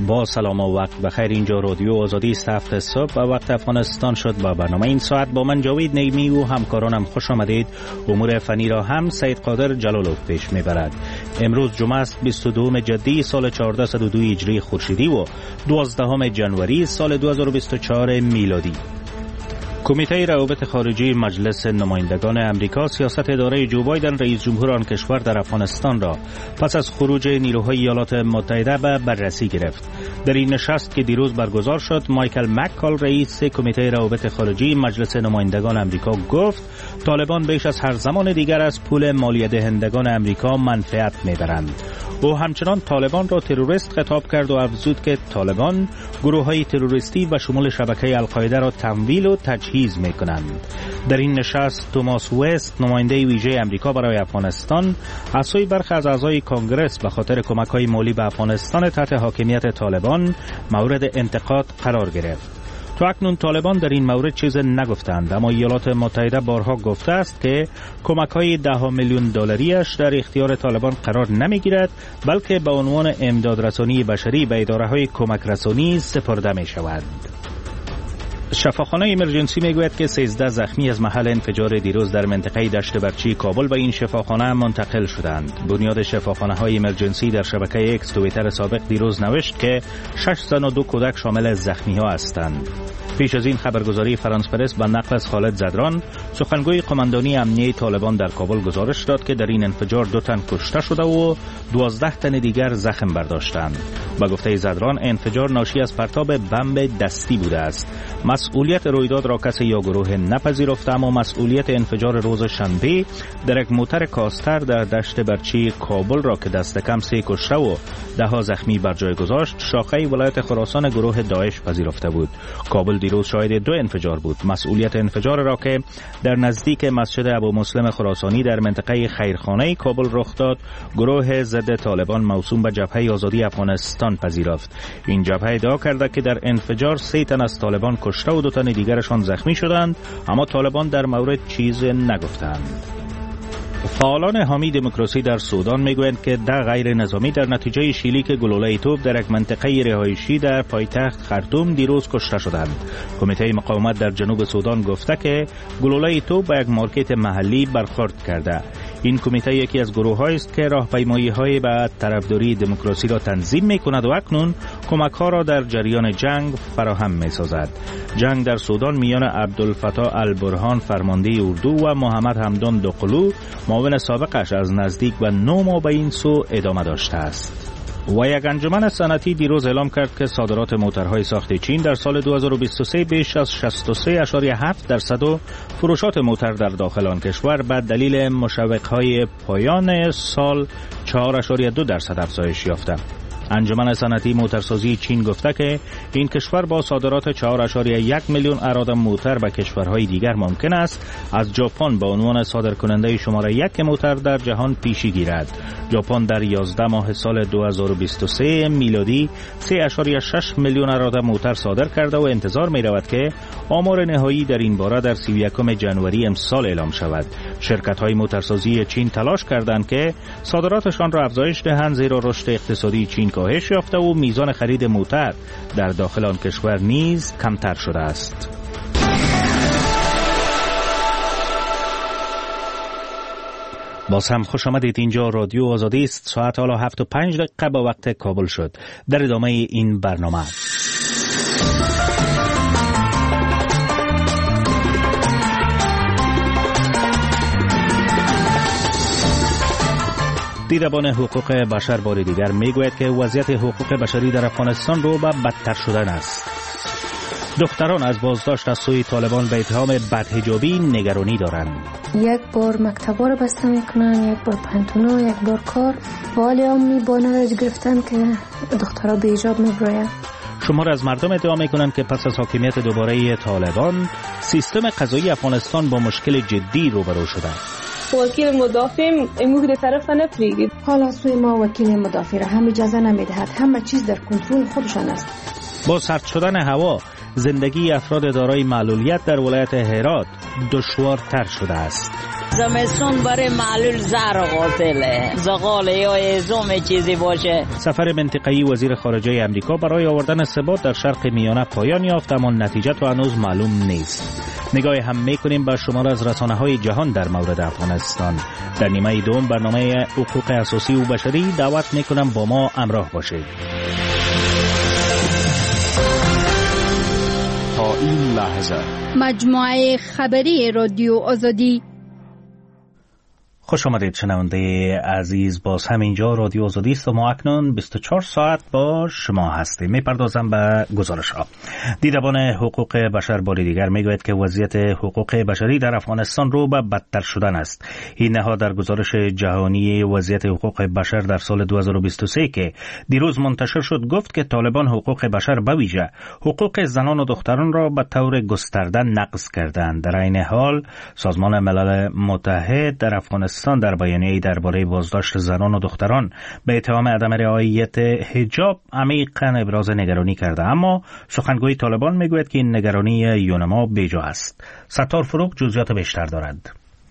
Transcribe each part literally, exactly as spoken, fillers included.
با سلام و وقت بخیر. اینجا رادیو آزادی است. هفت صبح و وقت افغانستان شد. با برنامه این ساعت با من جاوید نیمی و همکارانم خوش آمدید. امور فنی را هم سید قادر جلالوف پیش میبرد. امروز جمعه است، بیست و دوم جدی سال چهارده صد و دو هجری خورشیدی و دوازدهم ژانویه سال دو هزار و بیست و چهار میلادی. کمیته روابط خارجی مجلس نمایندگان امریکا سیاست اداره جو بایدن رئیس جمهور آن کشور در افغانستان را پس از خروج نیروهای ایالات متحده به بررسی گرفت. در این نشست که دیروز برگزار شد، مایکل مککال رئیس کمیته روابط خارجی مجلس نمایندگان امریکا گفت طالبان بیش از هر زمان دیگر از پول مالیه دهندگان امریکا منفعت میبرند. او همچنان طالبان را تروریست خطاب کرد و افزود که طالبان گروه‌های تروریستی و شمول شبکه القاعده را تمویل و تجهیز می‌کنند. در این نشست توماس وست، نماینده ویژه امریکا برای افغانستان، از سوی برخی از اعضای کانگرس به خاطر کمک‌های مالی به افغانستان تحت حاکمیت طالبان مورد انتقاد قرار گرفت. تا اکنون طالبان در این مورد چیز نگفتند، اما ایالات متحده بارها گفته است که کمک‌های ده میلیون دلاریش در اختیار طالبان قرار نمی‌گیرد، بلکه به عنوان امدادرسانی بشری به اداره‌های کمک رسانی سپرده می‌شود. شفاخانه ایمرجنسی میگوید که سیزده زخمی از محل انفجار دیروز در منطقه دشت برچی کابل به این شفاخانه منتقل شدند. بنیاد شفاخانه های ایمرجنسی در شبکه اکس توییتر سابق دیروز نوشت که شش زن و دو کودک شامل زخمی ها هستند. پیش از این خبرگزاری فرانس پرس به نقل از خالد زدران، سخنگوی قماندانی امنیه طالبان در کابل گزارش داد که در این انفجار دو تن کشته شده و دوازده تن دیگر زخم برداشتند. با گفته زدران، انفجار ناشی از پرتاب بمب دستی بوده است. مسئولیت رویداد را کسی یا گروه نپذیرفته، اما مسئولیت انفجار روز شنبه در یک موتر کاستر در دشت برچی کابل را که دست کم سه کشته و ده ها زخمی بر جای گذاشت، شاخه ولایت خراسان گروه داعش پذیرفته بود. کابل دیروز شاهد دو انفجار بود. مسئولیت انفجار را که در نزدیک مسجد ابو مسلم خراسانی در منطقه خیرخانه کابل رخ داد، گروه ضد طالبان موسوم به جبهه آزادی افغانستان پذیرفت. این جبهه ادعا کرده که در انفجار سه تن از طالبان کشته و دو تن دیگرشان زخمی شدند، اما طالبان در مورد چیز نگفتند. فعالان حامی دموکراسی در سودان میگویند که ده غیر نظامی در نتیجه شلیک گلوله توپ در یک منطقه رهایشی در پایتخت خرطوم دیروز کشته شدند. کمیته مقاومت در جنوب سودان گفته که گلوله توپ به یک مارکت محلی برخورد کرده. این کمیته یکی از گروه‌هایی است که راهپیمایی‌های به طرفداری دموکراسی را تنظیم می‌کند و اکنون کمک‌ها را در جریان جنگ فراهم می‌سازد. جنگ در سودان میان عبدالفتاح البرهان فرمانده اردو و محمد حمدان دقلو معاون سابقش از نزدیک و نه ماه به این سو ادامه داشته است. و یک انجمن صنعتی دیروز اعلام کرد که صادرات موترهای ساخت چین در سال دو هزار و بیست و سه بیش از شصت و سه اشاری هفت درصد و فروشات موتر در داخل آن کشور به دلیل مشوق‌های پایان سال چهار اشاری دو درصد افزایش یافته. انجمن صنعتی موترسازی چین گفته که این کشور با صادرات چهار اشاری یک میلیون اراده موتر به کشورهای دیگر ممکن است از ژاپن به عنوان صادرکننده شماره یک موتر در جهان پیشی گیرد. ژاپن در یازده ماه سال دو هزار و بیست و سه میلادی سه اشاری شش میلیون اراده موتر صادر کرده و انتظار می رود که آمار نهایی در این باره در سی و یکم ژانویه امسال اعلام شود. شرکت‌های موترسازی چین تلاش کردند که صادراتشان را افزایش دهند، زیرا رشد اقتصادی چین کاهش یافته و میزان خرید موتر در داخل آن کشور نیز کمتر شده است. باز هم خوش آمدید. اینجا رادیو آزادی است. ساعت حالا هفت و پنج دقیقه به وقت کابل شد. در ادامه این برنامه دیدبان حقوق بشر بار دیگر میگوید که وضعیت حقوق بشری در افغانستان رو به بدتر شدن است. دختران از بازداشت از سوی طالبان به اتهام بدحجابی نگرانی دارند. یک بار مکتبا رو بسته میکنن، یک بار پنتونا، یک بار کار. حالی هم میبانه را گرفتن که دخترها به حجاب میبراین. شمار از مردم ادعا میکنند که پس از حاکمیت دوباره طالبان سیستم قضایی افغانستان با مشکل جدی روبرو شده. وکیل مدافع امور طرف نپریدید. حالا سوی ما وکیل مدافع را هم اجازه نمیدهد. همه چیز در کنترل خودشان است. با سرد شدن هوا، زندگی افراد دارای معلولیت در ولایت هرات دشوارتر شده است. زمستون برای معلول زهر قاتله، زغال یا ازوم چیزی باشه. سفر منطقه‌ای وزیر خارجه آمریکا برای آوردن ثبات در شرق میانه پایان یافت، اما نتیجه تا هنوز معلوم نیست. نگاه هم میکنیم به شمار از رسانه‌های جهان در مورد افغانستان. در نیمه دوم برنامه حقوق اساسی و بشری دعوت میکنم با ما همراه باشید. تا این لحظه مجموعه خبری رادیو آزادی. خوش آمدید شنونده عزیز، باز همینجا رادیو آزادی است و ما اکنون بیست و چهار ساعت با شما هستیم. میپردازم به گزارش ها. دیدبان حقوق بشر بار دیگر میگوید که وضعیت حقوق بشری در افغانستان رو به بدتر شدن است. این نهاد در گزارش جهانی وضعیت حقوق بشر در سال دو هزار و بیست و سه که دیروز منتشر شد گفت که طالبان حقوق بشر به ویژه حقوق زنان و دختران را به طور گسترده نقض کردند. در این حال سازمان ملل متحد در افغانستان در بیانیه‌ای درباره بازداشت زنان و دختران به اتهام عدم رعایت حجاب عمیقاً ابراز نگرانی کرده، اما سخنگوی طالبان میگوید که این نگرانی یونما بیجا است. ستار فروغ جزئیات بیشتر دارد.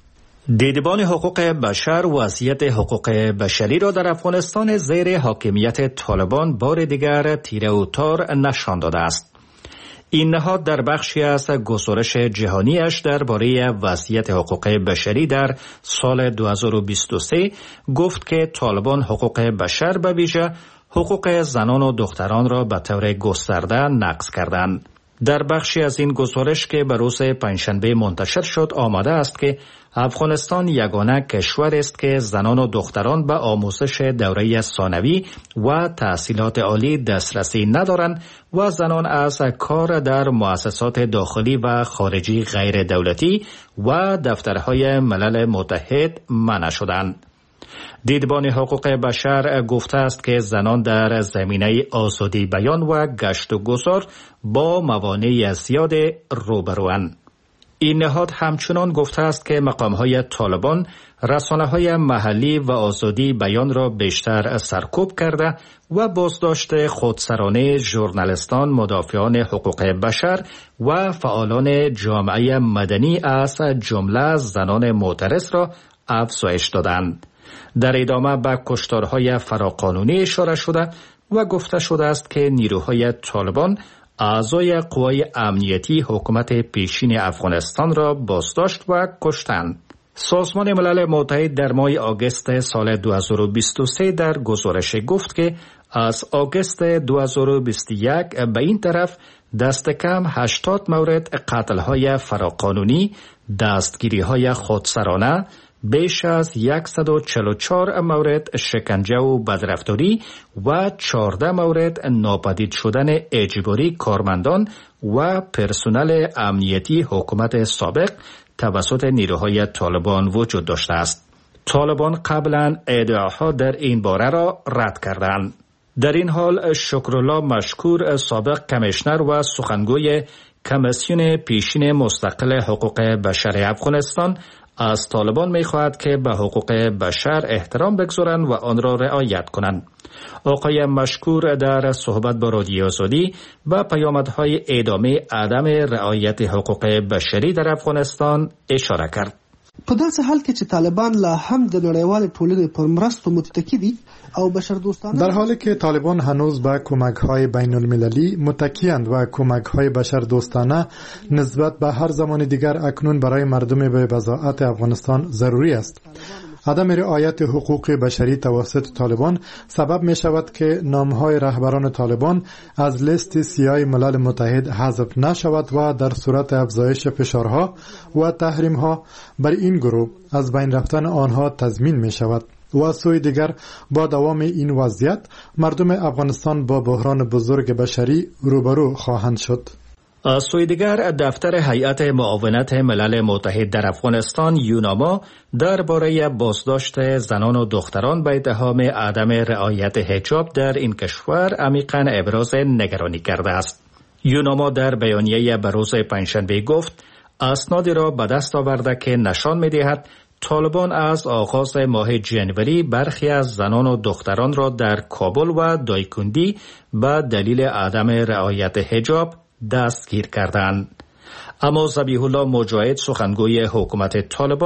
دیدبان حقوق بشر وضعیت حقوق بشری را در افغانستان زیر حاکمیت طالبان بار دیگر تیره و تار نشان داده است. این نهاد در بخشی از گزارش جهانیش درباره وضعیت حقوق بشری در سال دو هزار و بیست و سه گفت که طالبان حقوق بشر به ویژه حقوق زنان و دختران را به طور گسترده نقض کردند. در بخشی از این گزارش که به روز پنجشنبه منتشر شد آمده است که افغانستان یگانه کشور است که زنان و دختران به آموزش دوره ثانوی و تحصیلات عالی دسترسی ندارند و زنان از کار در مؤسسات داخلی و خارجی غیر دولتی و دفترهای ملل متحد منع شدند. دیدبان حقوق بشر گفته است که زنان در زمینه آزادی بیان و گشت و گذار با موانع زیاد روبروند. این نهاد همچنان گفته است که مقام‌های طالبان رسانه‌های محلی و آزادی بیان را بیشتر سرکوب کرده و بازداشت خودسرانه ژورنالیستان، مدافعان حقوق بشر و فعالان جامعه مدنی از جمله زنان معترض را افزایش دادند. در ادامه به کشتارهای فراقانونی اشاره شده و گفته شده است که نیروهای طالبان اعضای قوای امنیتی حکومت پیشین افغانستان را بازداشت و کشتند. سازمان ملل متحد در ماه آگوست سال دو هزار و بیست و سه در گزارش گفت که از آگوست دو هزار و بیست و یک به این طرف دست کم هشتاد مورد قتل‌های فراقانونی، دستگیری‌های خودسرانه، بیش از صد و چهل و چهار مورد شکنجه و بدرفتاری و چهارده مورد ناپدید شدن اجباری کارمندان و پرسنل امنیتی حکومت سابق توسط نیروهای طالبان وجود داشته است. طالبان قبلا ادعاها در این باره را رد کردند. در این حال شکرالله مشکور، سابق کمیشنر و سخنگوی کمیسیون پیشین مستقل حقوق بشر افغانستان، از طالبان می‌خواهد که به حقوق بشر احترام بگذارند و آن را رعایت کنند. آقای مشکور در صحبت با رادیو آزادی و پیامدهای ادامه عدم رعایت حقوق بشری در افغانستان اشاره کرد. په داسې حال کې چې طالبان لا هم د نړیوالې ټولنې پر مرستو متکی دي او بشردوستانه، در حالی که طالبان هنوز به کمک‌های بین‌المللی متکی‌اند و کمک‌های بشردوستانه نسبت به هر زمان دیگر اکنون برای مردم به بضاعت افغانستان ضروری است. عدم رعایت حقوق بشری توسط طالبان سبب می شود که نامهای رهبران طالبان از لیست سیاه ملل متحد حذف نشود و در صورت افزایش فشارها و تحریمها بر این گروه از بین رفتن آنها تضمین می شود. و از سوی دیگر با دوام این وضعیت مردم افغانستان با بحران بزرگ بشری روبرو خواهند شد. از سوی دیگر دفتر هیئت معاونت ملل متحد در افغانستان یوناما درباره بازداشت زنان و دختران به اتهام عدم رعایت حجاب در این کشور عمیقاً ابراز نگرانی کرده است. یوناما در بیانیه به روز پنجشنبه گفت اسنادی را به دست آورده که نشان می‌دهد طالبان از آغاز ماه جنوری برخی از زنان و دختران را در کابل و دایکندی به دلیل عدم رعایت حجاب دستگیر کردند. اما ذبیح الله مجاهد، سخنگوی حکومت طالبان،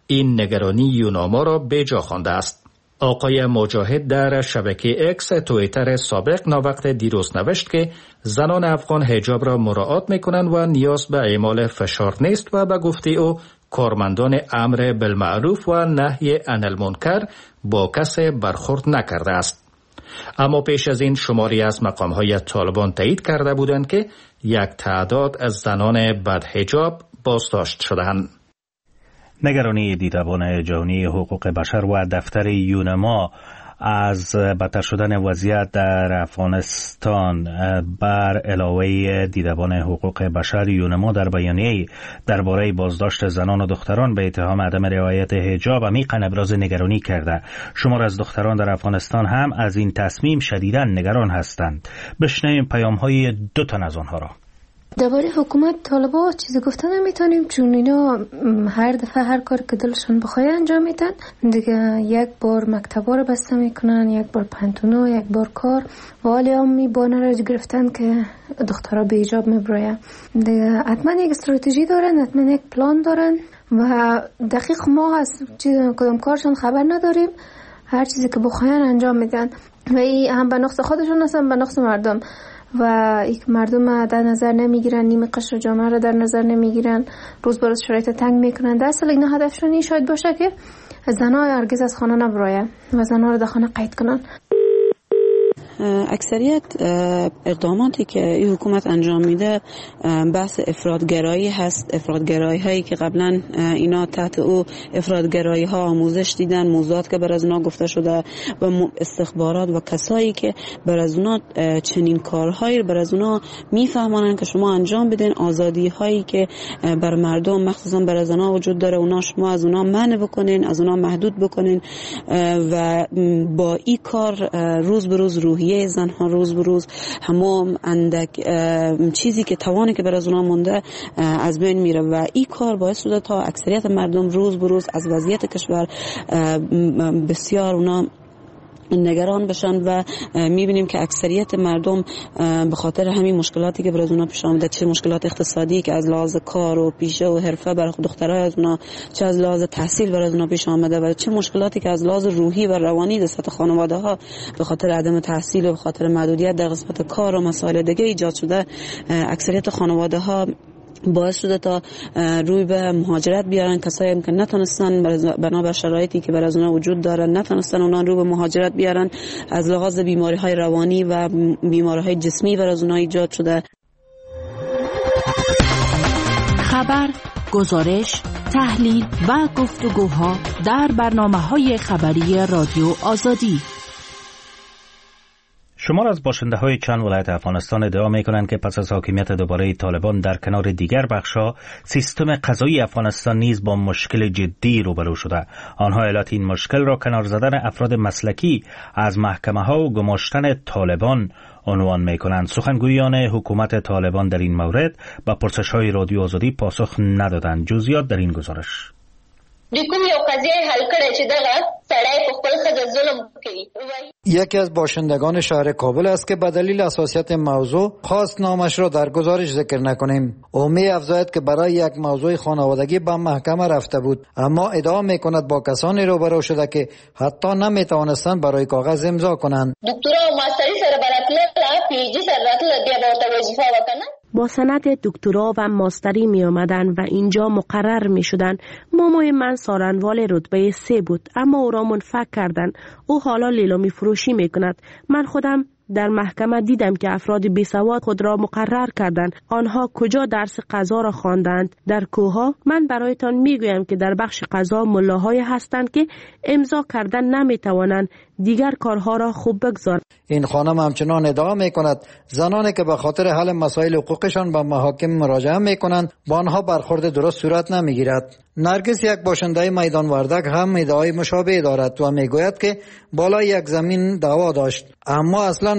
این نگرانی یوناما را به جا خوانده است. آقای مجاهد در شبکه اکس توییتر سابق ناوقت دیروز نوشت که زنان افغان حجاب را مراعات می‌کنند و نیاز به اعمال فشار نیست و به گفته او کارمندان امر بالمعروف و نهی عن المنکر با کسی برخورد نکرده است. اما پیش از این شماری از مقام‌های طالبان تایید کرده بودند که یک تعداد از زنان بدحجاب بازداشت شدند. نگرانی دیدبان جهانی حقوق بشر و دفتر یونما از بدتر شدن وضعیت در افغانستان بر علاوه دیدبان حقوق بشر یونما در بیانیه درباره بازداشت زنان و دختران به اتهام عدم رعایت حجاب عمیقاً ابراز نگرانی کرده. شمار از دختران در افغانستان هم از این تصمیم شدیداً نگران هستند. بشنویم پیام‌های دو تن از آنها را. درباره حکومت طالبا چیزی گفتن نمیتونیم، چون اینا هر دفعه هر کار که دلشون بخواد انجام میدن دیگه. یک بار مکتبا رو بسته میکنن، یک بار پنتونا، یک بار کار و حالی هم میبانه رو گرفتن که دخترها به حجاب میبراین دیگه. حتما یک استراتژی دارن، حتما یک پلان دارن و دقیق ما از کدام کارشون خبر نداریم. هر چیزی که بخواین انجام میدن و این هم به نقص خودشون هستن به نقص مردم و یک مردم در نظر نمیگیرن، نیمه قشر جامعه را در نظر نمیگیرن، روز به روز شرایط تنگ میکنن. در اصل اینا هدفشون این شاید باشه که زنها هرگز از خانه نبراین و زنها را در خانه قید کنن. اکثریت اقداماتی که این حکومت انجام میده بحث افراطگرایی هست. افراطگرایی هایی که قبلا اینا تحت او افراطگرایی ها آموزش دیدن، موضوعات که بر از اونا گفته شده و استخبارات و کسایی که بر از اونا چنین کارهایی بر از اونا میفهمانن که شما انجام بدین. آزادی هایی که بر مردم مخصوصا بر زنها وجود داره اونا شما از اونا منع بکنین، از اونا محدود بکنین و با این کار روز به روز روحیه زنها روز به روز همون اندک چیزی که توانی که بر از اونها مونده از بین میره و این کار باعث شده تا اکثریت مردم روز به روز از وضعیت کشور بسیار اونا نگران بشن و میبینیم که اکثریت مردم به خاطر همین مشکلاتی که برای اونا پیش آمده، چه مشکلات اقتصادی که از لحاظ کار و پیشه و حرفه برای دخترای از اونا، چه از لحاظ تحصیل برای اونا پیش آمده و چه مشکلاتی که از لحاظ روحی و روانی در سطح خانواده ها به خاطر عدم تحصیل و به خاطر محدودیت در قسمت کار و مسائل دیگه ایجاد شده. اکثریت خانواده ها باعث شده تا روی به مهاجرت بیارن. کسایی که نتونستن بنابر شرایطی که بر از اونها وجود داره نتونستن اونها رو به مهاجرت بیارن. از لحاظ بیماری های روانی و بیماری های جسمی بر از اونها ایجاد شده. خبر، گزارش، تحلیل و گفتگوها در برنامه‌های خبری رادیو آزادی. شمار از باشنده های چند ولایت افغانستان ادعا می کنند که پس از حاکمیت دوباره طالبان در کنار دیگر بخش‌ها سیستم قضایی افغانستان نیز با مشکل جدی روبرو شده. آنها علت این مشکل را کنار زدن افراد مسلکی از محکمه ها و گماشتن طالبان عنوان می کنند. سخنگویان حکومت طالبان در این مورد با پرسش های رادیو آزادی پاسخ ندادند. جزئیات در این گزارش. دوی کوم یو قضیه حل کړي چې دغه سړی په خپل ښځه ظلم کوي. یکی از باشندگان شهر کابل است که به دلیل حساسیت موضوع خواست نامش را در گزارش ذکر نکنیم. او می افزاید که برای یک موضوع خانوادگی به محکمه رفته بود، اما ادعا می کند با کسانی روبرو شده که حتی نمی توانستند برای کاغذ امضا کنند. دکترا او ماستری سره براتله پی جی سره راتله بیا به وظیفه وکنه. با سند دکترا و ماستری می آمدن و اینجا مقرر می شدن. مامای من سارنوال رتبه سه بود، اما او را منفک کردن. او حالا لیلامی فروشی می کند. من خودم در محکمه دیدم که افراد بیسواد خود را مقرر کردند. آنها کجا درس قضا را خواندند؟ در کوها؟ من برایتان میگویم که در بخش قضا ملاهای هستند که امضا کردن نمیتوانند، دیگر کارها را خوب بگذارند. این خانم همچنان ادعا میکند زنانی که به خاطر حل مسائل حقوقشان به محاکم مراجعه میکنند با آنها برخورد درست صورت نمیگیرد. نرگس، یک باشنده میدان وردک، هم ادعای مشابه دارد و میگوید که بالای یک زمین دعوا داشت، اما اصلا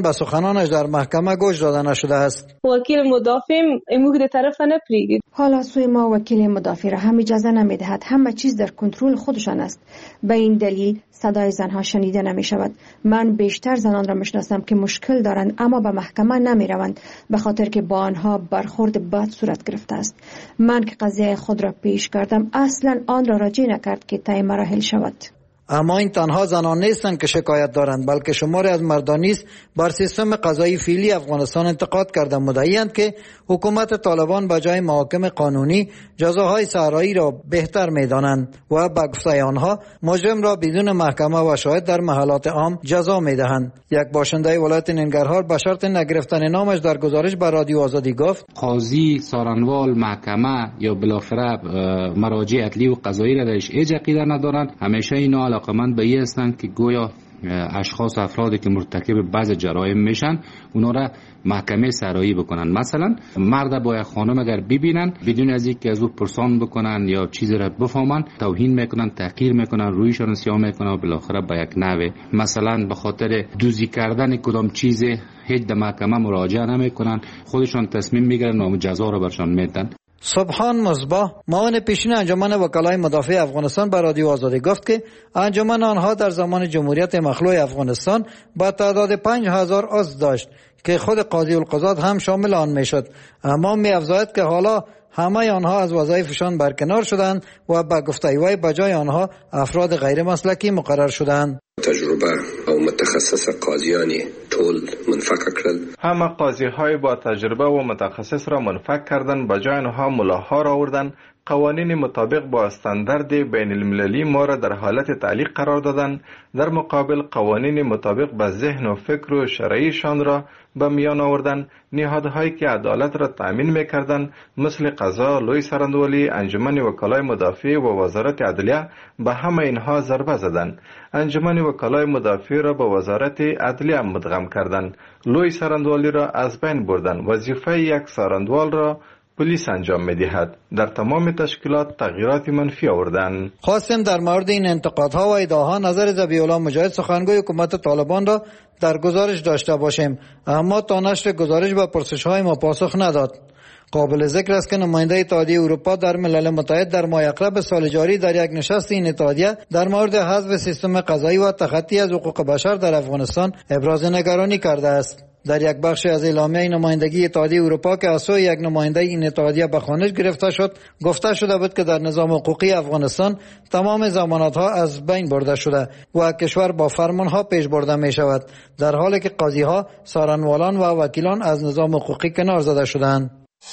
به سخنانش در محکمه گوش داده نشده است. وکیل مدافع امروز در طرف نپریگید. حالا سوی ما وکیل مدافع را هم اجازه نمیدهد. همه چیز در کنترل خودشان است. به این دلیل صدای زنها شنیده نمی شود. من بیشتر زنان را میشناسم که مشکل دارند اما به محکمه نمی روند به خاطر که با آنها برخورد بد صورت گرفته است. من که قضیه خود را پیش کردم اصلا آن را راجع نکرد که طی مراحل شود. اما این تنها زنان نیستند که شکایت دارند، بلکه شماری از مردان نیز بر سیستم قضایی فعلی افغانستان انتقاد کردند. مدعی‌اند که حکومت طالبان به جای محاکم قانونی جزاهای صحرایی را بهتر می‌دانند و به گفته آنها مجرم را بدون محکمه و شاهد در محلات عام جزا می‌دهند. یک باشنده ولایت ننگرهار به شرط نگرفتن نامش در گزارش به رادیو آزادی گفت: قاضی، سارنوال، محکمه یا بالاخره مراجع عدلی و قضایی را درش هیچ عقیده ندارند. همیشه اینا علاقمند به این هستند که گویا اشخاص افرادی که مرتکب بعض جرایم میشن اونا را محکمه صحرایی بکنن. مثلا مرد با یک خانم اگر ببینن بدون از اینکه از او پرسان بکنن یا چیزی را بفهمن توهین میکنن، تحقیر میکنن، رویشان سیاه میکنن و بالاخره به یک نحوه مثلا به خاطر دوزی کردن کدام چیز هیچ در محکمه مراجعه نمیکنن، خودشان تصمیم میگیرن و جزا را برشان میدن. سبحان مصباح، معاون پیشین انجمن وکلای مدافع افغانستان به رادیو آزادی گفت که انجمن آنها در زمان جمهوریت مخلوع افغانستان با تعداد پنج هزار عضو داشت که خود قاضی القضات هم شامل آن میشد، اما می افزاید که حالا همه آنها از وظایفشان برکنار شدند و به گفته وی به جای آنها افراد غیر مسلکی مقرر شدند. تجربه او متخصص قاضیانی طول منفک کردن. همه قاضی های با تجربه و متخصص را منفک کردن، به جای آنها ملاها را آوردن، قوانین مطابق با استاندارد بین المللی ما را در حالت تعلیق قرار دادن، در مقابل قوانین مطابق به ذهن و فکر و شرعیشان را به میان آوردن. نهادهایی که عدالت را تأمین میکردند مثل قضا، لوی سرندوالی، انجمن وکلای مدافع و وزارت عدلیه به همه اینها ضربه زدند. انجمن وکلای مدافع را به وزارت عدلیه مدغم کردند، لوی سرندوالی را از بین بردند، وظیفه یک سرندوال را پلیس انجام می‌دهد. در تمام تشکیلات تغییرات منفی آوردند. خواستیم در مورد این انتقادها و ادعاها نظر ذبیح الله مجاهد سخنگوی حکومت طالبان را در گزارش داشته باشیم، اما تا نشر گزارش به پرسش‌های ما پاسخ نداد. قابل ذکر است که نماینده اتحادیه اروپا در ملل متحد در ماه اکتبر سال جاری در یک نشست این اتحادیه در مورد حذف سیستم قضایی و تخطی از حقوق بشر در افغانستان ابراز نگرانی کرده است. در یک بخش از اعلامیه نمایندگی اتحادیه اروپا که از سوی یک نماینده این اتحادیه به خوانش گرفته شد، گفته شده بود که در نظام حقوقی افغانستان تمام ضمانت‌ها از بین برده شده و کشور با فرمان‌ها پیش برده می شود، در حالی که قاضی‌ها، سارنوالان و وکیلان از نظام حقوقی کنار زده شدند.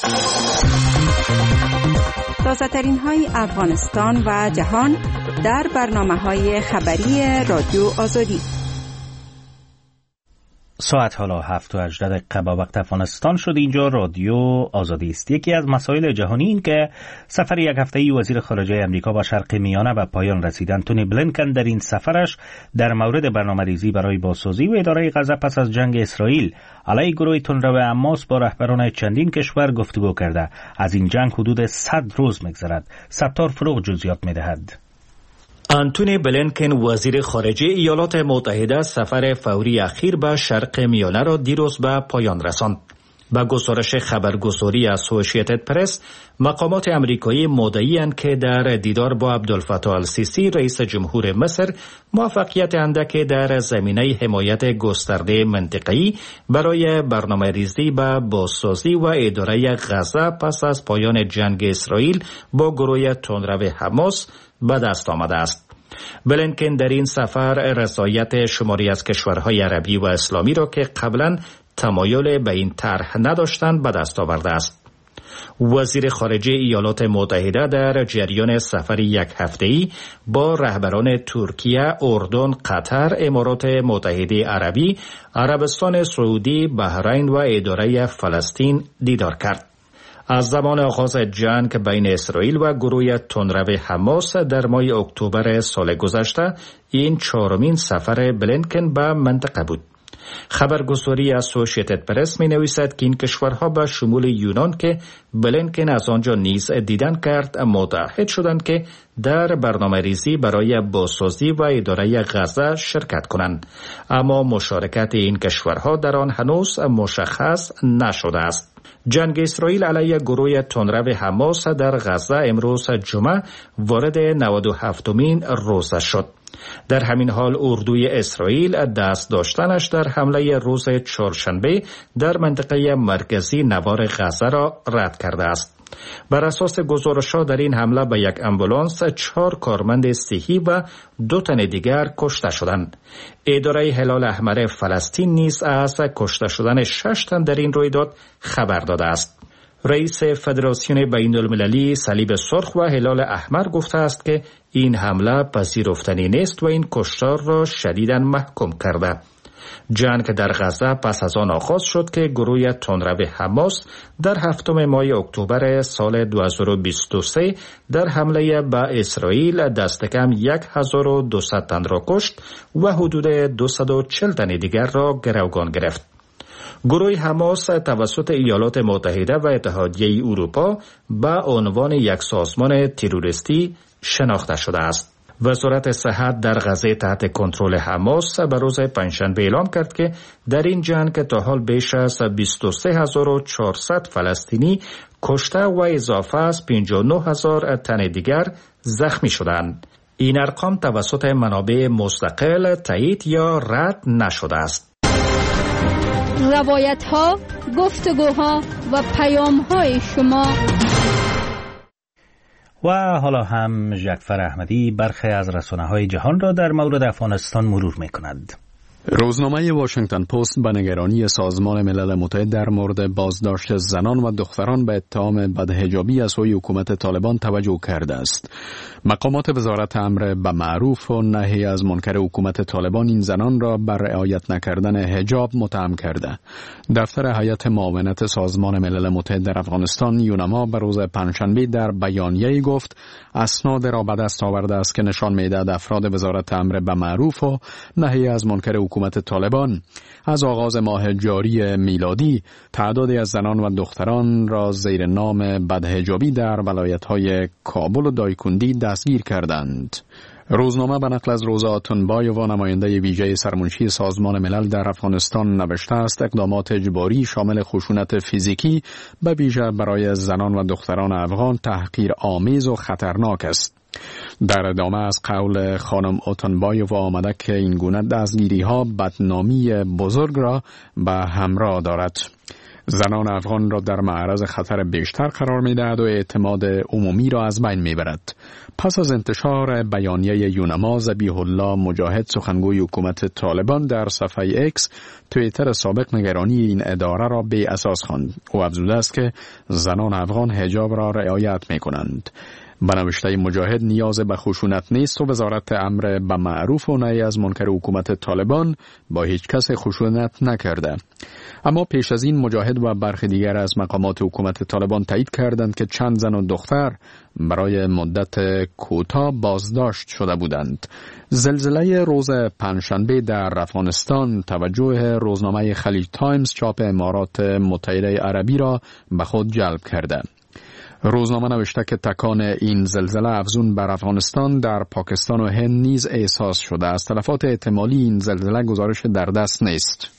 تازه‌ترین های افغانستان و جهان در برنامه‌های خبری رادیو آزادی. ساعت حالا هفت و هجده دقیقه با وقت افغانستان شد. اینجا رادیو آزادی است. یکی از مسائل جهانی این که سفر یک هفته‌ای وزیر خارجه امریکا به شرق میانه به پایان رسید. انتونی بلینکن در این سفرش در مورد برنامه‌ریزی برای بازسازی و اداره غزه پس از جنگ اسرائیل علیه گروه تندرو حماس با رهبران چندین کشور گفتگو کرده. از این جنگ حدود صد روز می‌گذرد. ستار فروغ جزئیات می‌دهد. انتونی بلینکن وزیر خارجه ایالات متحده سفر فوری اخیر به شرق میانه را دیروز به پایان رساند. با گزارش خبرگزاری اسوسییتد پرس، مقامات امریکایی مدعی‌اند که در دیدار با عبدالفتاح السیسی رئیس جمهور مصر موفقیت اندکی در زمینه حمایت گسترده منطقه‌ای برای برنامه‌ریزی به بازسازی و اداره غزه پس از پایان جنگ اسرائیل با گروه تندرو حماس به دست آمده است. بلینکن در این سفر رضایت شماری از کشورهای عربی و اسلامی را که قبلا تمایل به این طرح نداشتند به دست آورده است. وزیر خارجه ایالات متحده در جریان سفر یک هفته‌ای با رهبران ترکیه، اردن، قطر، امارات متحده عربی، عربستان سعودی، بحرین و اداره فلسطین دیدار کرد. از زمان آغاز جنگ بین اسرائیل و گروه تندرو حماس در ماه اکتبر سال گذشته این چهارمین سفر بلینکن به منطقه بود. خبرگزاری اسوسییتد پرس می نویسد که این کشورها به شمول یونان که بلینکن از آنجا نیز دیدن کرد متعهد شدند که در برنامه ریزی برای بازسازی و اداره غزه شرکت کنند، اما مشارکت این کشورها در آن هنوز مشخص نشده است. جنگ اسرائیل علیه گروه تندرو حماس در غزه امروز جمعه وارد نود و هفتمین روزه شد. در همین حال اردوی اسرائیل دست داشتنش در حمله روز چهارشنبه در منطقه مرکزی نوار غزه را رد کرده است. بر اساس گزارش‌ها در این حمله به یک آمبولانس چهار کارمند صحی و دو تن دیگر کشته شدند. اداره هلال احمر فلسطین نیز از کشته شدن شش تن در این رویداد خبر داده است. رئیس فدراسیون بین المللی صلیب سرخ و هلال احمر گفته است که این حمله پذیرفتنی نیست و این کشتار را شدیداً محکوم کرده. جنگ در غزه پس از آن آغاز شد که گروه تندرو حماس در هفتم ماه اکتبر سال دو هزار و بیست و سه در حمله به اسرائیل دست کم هزار و دویست تن را کشت و حدود دویست و چهل تن دیگر را گروگان گرفت. گروه حماس توسط ایالات متحده و اتحادیه اروپا به عنوان یک سازمان تروریستی شناخته شده است. وزارت صحت در غزه تحت کنترل حماس به روز پنجشنبه اعلام کرد که در این جنگ تا حال بیش از بیست و سه هزار و چهارصد فلسطینی کشته و اضافه از پنجاه و نه هزار تن دیگر زخمی شدند. این ارقام توسط منابع مستقل تایید یا رد نشده است. روایت ها، گفتگوها و پیام های شما. و حالا هم جعفر احمدی برخی از رسانه‌های جهان را در مورد افغانستان مرور می‌کند. روزنامه واشنگتن پست به نگرانی سازمان ملل متحد در مورد بازداشت زنان و دختران به اتهام بدحجابی از سوی حکومت طالبان توجه کرده است. مقامات وزارت امر به معروف و نهی از منکر حکومت طالبان این زنان را بر رعایت نکردن حجاب متهم کرده. دفتر هیئت معاونت سازمان ملل متحد در افغانستان یونما به روز پنجشنبه در بیانیه‌ای گفت اسناد را به دست آورده است که نشان می‌دهد افراد وزارت امر به معروف و نهی از منکر حکومت طالبان از آغاز ماه جاری میلادی تعدادی از زنان و دختران را زیر نام بدحجابی در ولایت‌های کابل و دایکندی دستگیر کردند. روزنامه به نقل از روزا آتونبایو و نماینده ویژه سرمنشی سازمان ملل در افغانستان نوشته است اقدامات اجباری شامل خشونت فیزیکی به ویژه برای زنان و دختران افغان تحقیرآمیز و خطرناک است. در ادامه از قول خانم آتونبایو آمده که این گونه دستگیری ها بدنامی بزرگ را به همراه دارد. زنان افغان را در معرض خطر بیشتر قرار می دهد و اعتماد عمومی را از بین می برد. پس از انتشار بیانیه یونما، ذبیح الله مجاهد سخنگوی حکومت طالبان در صفحه اکس توییتر سابق نگرانی این اداره را بی اساس خواند. او افزوده است که زنان افغان حجاب را رعایت می کنند. به نوشته مجاهد نیاز به خشونت نیست و وزارت امر به معروف و نهی از منکر حکومت طالبان با هیچ کس خشونت نکرده. اما پیش از این مجاهد و برخی دیگر از مقامات حکومت طالبان تایید کردند که چند زن و دختر برای مدت کوتاه بازداشت شده بودند. زلزله روز پنجشنبه در افغانستان توجه روزنامه خلیج تایمز چاپ امارات متحده عربی را به خود جلب کرده. روزنامه نوشته که تکان این زلزله افزون بر افغانستان در پاکستان و هند نیز احساس شده است. تلفات احتمالی این زلزله گزارش در دست نیست.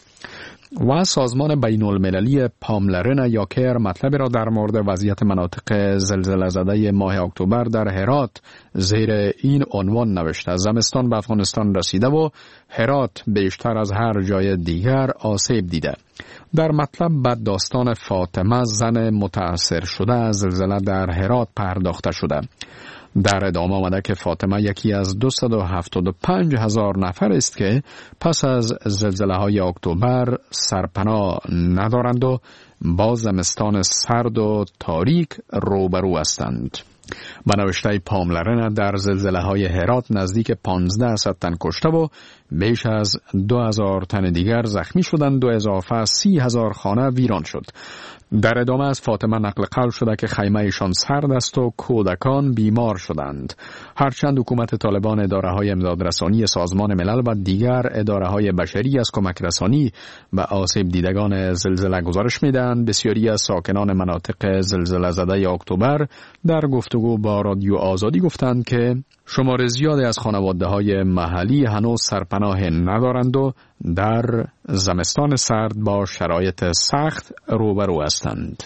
و سازمان بین المللی پاملرن یا کیر مطلبی را در مورد وضعیت مناطق زلزله زده ماه اکتبر در هرات زیر این عنوان نوشته: زمستان به افغانستان رسیده و هرات بیشتر از هر جای دیگر آسیب دیده. در مطلب به داستان فاطمه زن متاثر شده از زلزله در هرات پرداخته شده. در ادامه آمده که فاطمه یکی از دویست و هفتاد و پنج هزار نفر است که پس از زلزله های اکتبر سرپناه ندارند و با زمستان سرد و تاریک روبرو هستند. به نوشته پاملرن در زلزله های هرات نزدیک پانزده تن کشته و بیش از دو هزار تن دیگر زخمی شدند. دو اضافه سی هزار خانه ویران شد. در ادامه از فاطمه نقل قول شده که خیمه ایشان سرد است و کودکان بیمار شدند. هرچند حکومت طالبان اداره های امدادرسانی سازمان ملل و دیگر اداره های بشری از کمک رسانی به آسیب دیدگان زلزله گزارش میدهند، بسیاری از ساکنان مناطق زلزله زده اکتبر در گفتگو با رادیو آزادی گفتند که شمار زیادی از خانواده های محلی هنوز سرپناه ندارند و در زمستان سرد با شرایط سخت روبرو هستند.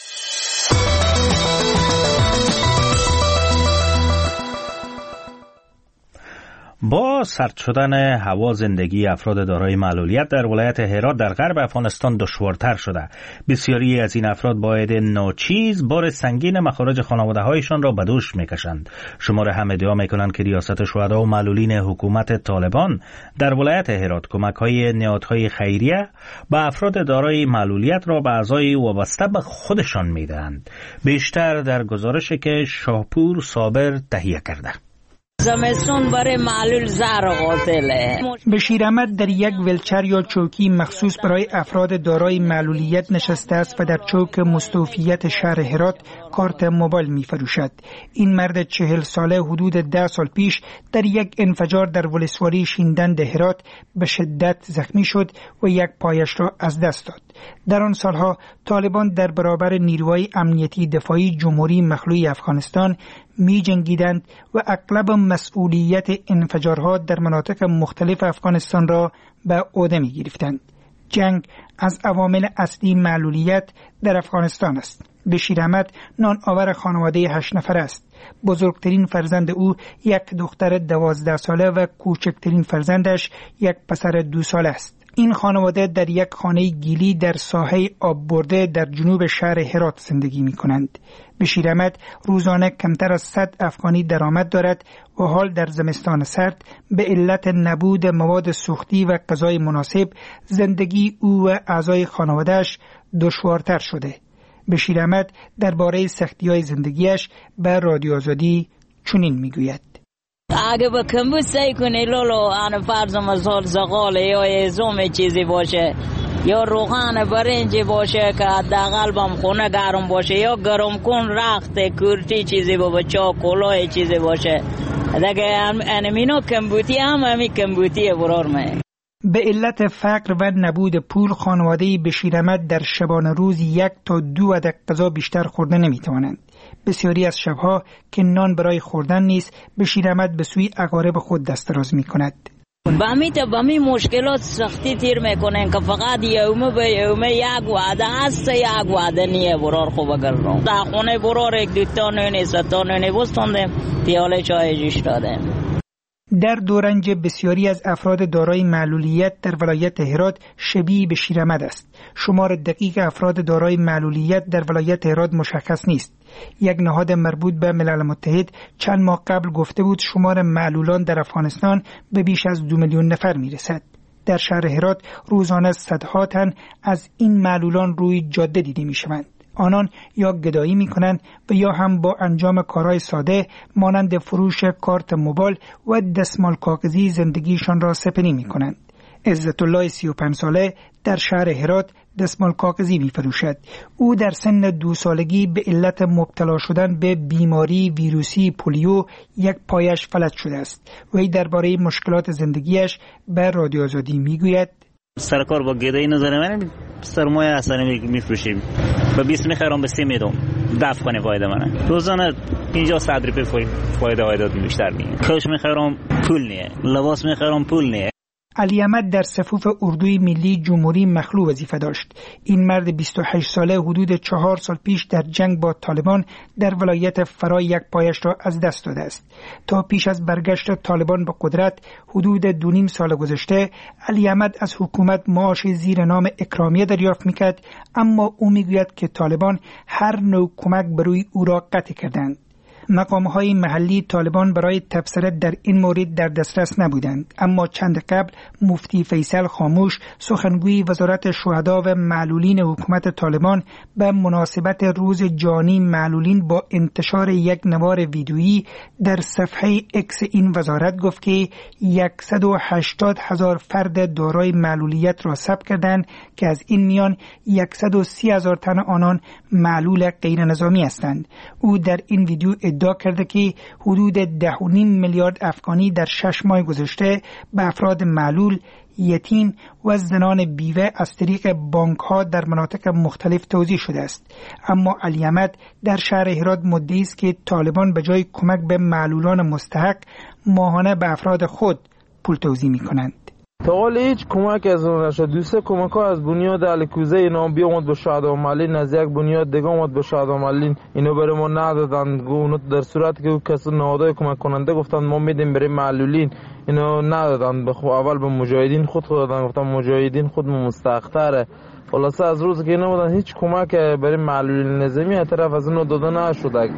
با سرد شدن هوا زندگی افراد دارای معلولیت در ولایت هرات در غرب افغانستان دشوارتر شده. بسیاری از این افراد باید ناچیز بار سنگین مخارج خانواده‌هایشان را به دوش می‌کشند. شمار هم ادعا می‌کنند که ریاست شهدا و معلولین حکومت طالبان در ولایت هرات کمک‌های نهادهای خیریه به افراد دارای معلولیت را به اعضای وابسته به خودشان می‌دهند. بیشتر در گزارشی که شاپور صابر تهیه کرده. زمستون برای معلول زهر قاتله. بشیر احمد در یک ولچر یا چوکی مخصوص برای افراد دارای معلولیت نشسته است و در چوک مستوفیت شهر هرات کارت موبایل می فروشد. این مرد چهل ساله حدود ده سال پیش در یک انفجار در ولسوالی شیندند هرات به شدت زخمی شد و یک پایش را از دست داد. در آن سالها طالبان در برابر نیروهای امنیتی دفاعی جمهوری مخلوع افغانستان می جنگیدند و اغلب مسئولیت انفجارها در مناطق مختلف افغانستان را به عهده می گرفتند. جنگ از عوامل اصلی معلولیت در افغانستان است. بشیر احمد نان آور خانواده هشت نفر است. بزرگترین فرزند او یک دختر دوازده ساله و کوچکترین فرزندش یک پسر دو ساله است. این خانواده در یک خانه گیلی در ساحه آب برده در جنوب شهر هرات زندگی می کنند. بشیر احمد روزانه کمتر از صد افغانی درآمد دارد و حال در زمستان سرد به علت نبود مواد سوختی و غذای مناسب زندگی او و اعضای خانواده‌اش دشوارتر شده. بشیر احمد درباره سختی‌های زندگیش به رادیو آزادی چنین میگوید: اگه با کمبود سعی کنی لولو آن فرض مثال زغال یا ازوم چیزی باشه یا روغن برنج باشه که حداقل بم خونه گرم باشه یا گرم کن رخت کورتی چیزی با بچا کلاه چیزی باشه دیگه انمینو کمبودی هم همی کمبودی برار من. به علت فقر و نبود پول خانواده بشیر احمد در شبانه روز یک تا دو عدد غذا بیشتر خورده نمیتوانند. بسیاری از شبها که نان برای خوردن نیست بشیر احمد به سوی اقارب خود دست دراز میکند. با می تا با می مشکلات سختی تیر میکنن که فقط یومه به یومه یک وعده هست یک وعده نیه برار خوب گردم در خونه برار یک دوتا نونی ستا نونی بستندم پیاله چای جوش دادم. در دورنج بسیاری از افراد دارای معلولیت در ولایت هرات شبیه بشیر احمد است. شمار دقیق افراد دارای معلولیت در ولایت هرات مشخص نیست. یک نهاد مربوط به ملل متحد چند ماه قبل گفته بود شمار معلولان در افغانستان به بیش از دو میلیون نفر میرسد. در شهر هرات روزانه صدها تن از این معلولان روی جاده دیده میشوند. آنان یا گدایی میکنند و یا هم با انجام کارهای ساده مانند فروش کارت موبایل و دستمال کاغذی زندگیشان را سپری میکنند. عزت الله سی و پنج ساله در شهر هرات دستمال کاغذی میفروشد. او در سن دو سالگی به علت مبتلا شدن به بیماری ویروسی پولیو یک پایش فلج شده است. وی درباره مشکلات زندگیش به رادیو آزادی میگوید: سرکار با گدایی نظر من سرمایه اصلا میفروشیم و بیست میخرم به سی میدم دفع کنه فایده منه روزانه اینجا صد روپیه فایده هایداد بیشتر میگه. کاش میخرم پول نیه، لباس میخرم پول نیه. علی احمد در صفوف اردوی ملی جمهوری مخلوع وظیفه داشت. این مرد بیست و هشت ساله حدود چهار سال پیش در جنگ با طالبان در ولایت فرای یک پایش را از دست داده است. تا پیش از برگشت طالبان به قدرت حدود دو نیم سال گذشته علی احمد از حکومت معاش زیر نام اکرامیه دریافت میکرد، اما او میگوید که طالبان هر نوع کمک بروی او را قطع کردند. مقام‌های محلی طالبان برای تبصره در این مورد در دسترس نبودند، اما چند قبل مفتی فیصل خاموش سخنگوی وزارت شهدا و معلولین حکومت طالبان به مناسبت روز جانی معلولین با انتشار یک نوار ویدیویی در صفحه اکس این وزارت گفت که صد و هشتاد هزار فرد دارای معلولیت را ثبت کردند که از این میان صد و سی هزار تن آنان معلول غیر نظامی هستند. او در این ویدیو ادعا کرده که حدود ده و نیم میلیارد افغانی در شش ماه گذشته به افراد معلول، یتیم و زنان بیوه از طریق بانک ها در مناطق مختلف توزیع شده است. اما علی احمد در شهر هرات مدعی است که طالبان به جای کمک به معلولان مستحق ماهانه به افراد خود پول توزیع می کنند. تا حال هیچ کمک از اون نشد. دوسته کمک ها از بنیاد الکوزه اینا بیامد به شهدا مالین، از یک بنیاد دیگه آمد به شهدا مالین، اینو برای ما ندادن. گونت در صورت که کسی نهادهای کمک کننده گفتن ما میدیم برای معلولین، اینو ندادن. به خود اول به مجاهدین خود خود دادن، گفتن مجاهدین خود مستحق‌تره. خلاصه از روز که اینا بودن هیچ کمک برای معلولین نظامی طرف از اونو داده نشد.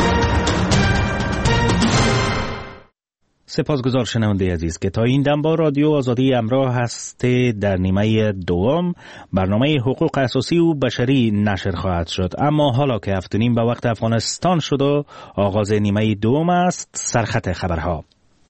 سپاسگزار شنونده عزیز که تا این دم با رادیو آزادی همراه هسته. در نیمه دوم برنامه حقوق اساسی و بشری نشر خواهد شد، اما حالا که هفت و نیم به وقت افغانستان شد و آغاز نیمه دوم است، سرخط خبرها.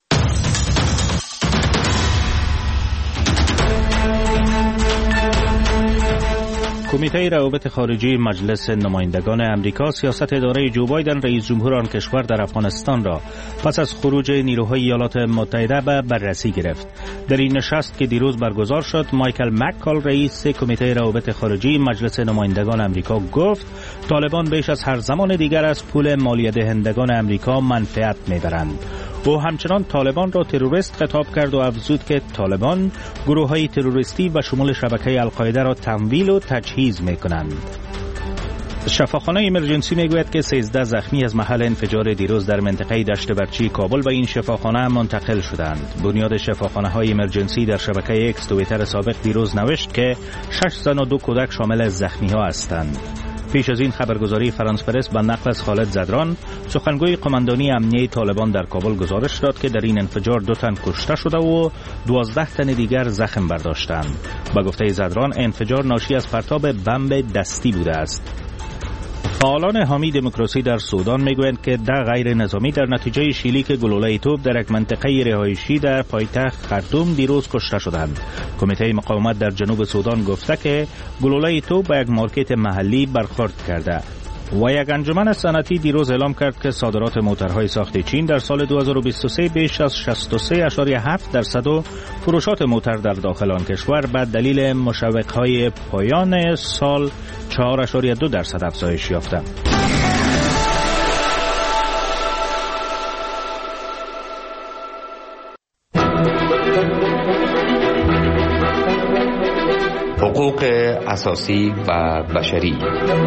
کمیته روابط خارجی مجلس نمایندگان امریکا سیاست اداره جو بایدن رئیس جمهور آن کشور در افغانستان را پس از خروج نیروهای ایالات متحده به بررسی گرفت. در این نشست که دیروز برگزار شد، مایکل مککال رئیس کمیته روابط خارجی مجلس نمایندگان امریکا گفت طالبان بیش از هر زمان دیگر از پول مالیه دهندگان امریکا منفعت میبرند. او همچنان طالبان را تروریست خطاب کرد و افزود که طالبان گروه‌های تروریستی و شمول شبکه القاعده را تمویل و تجهیز می‌کنند. شفاخانه ایمرجنسی میگوید که سیزده زخمی از محل انفجار دیروز در منطقه دشت برچی کابل به این شفاخانه منتقل شدند. بنیاد شفاخانه های ایمرجنسی در شبکه اکس توییتر سابق دیروز نوشت که شش زن و دو کودک شامل زخمی ها هستند. پیش از این خبرگزاری فرانس پرس به نقل از خالد زدران، سخنگوی قماندانی امنیه طالبان در کابل گزارش داد که در این انفجار دو تن کشته شده و دوازده تن دیگر زخم برداشتند. با گفته زدران انفجار ناشی از پرتاب بمب دستی بوده است. فعالان حامی دموکراسی در سودان میگویند که ده غیر نظامی در نتیجه شلیک گلوله توپ در یک منطقه رهایشی در پایتخت خرطوم دیروز کشته شدند. کمیته مقاومت در جنوب سودان گفته که گلوله توپ به یک مارکت محلی برخورد کرده و یک انجمن صنعتی دیروز اعلام کرد که صادرات موترهای ساخت چین در سال دو هزار و بیست و سه بیش از شصت و سه ممیز هفت درصد و فروشات موتر در داخل آن کشور به دلیل مشوقهای پایان سال چهار ممیز دو درصد افزایش یافته. حقوق اساسی و بشری.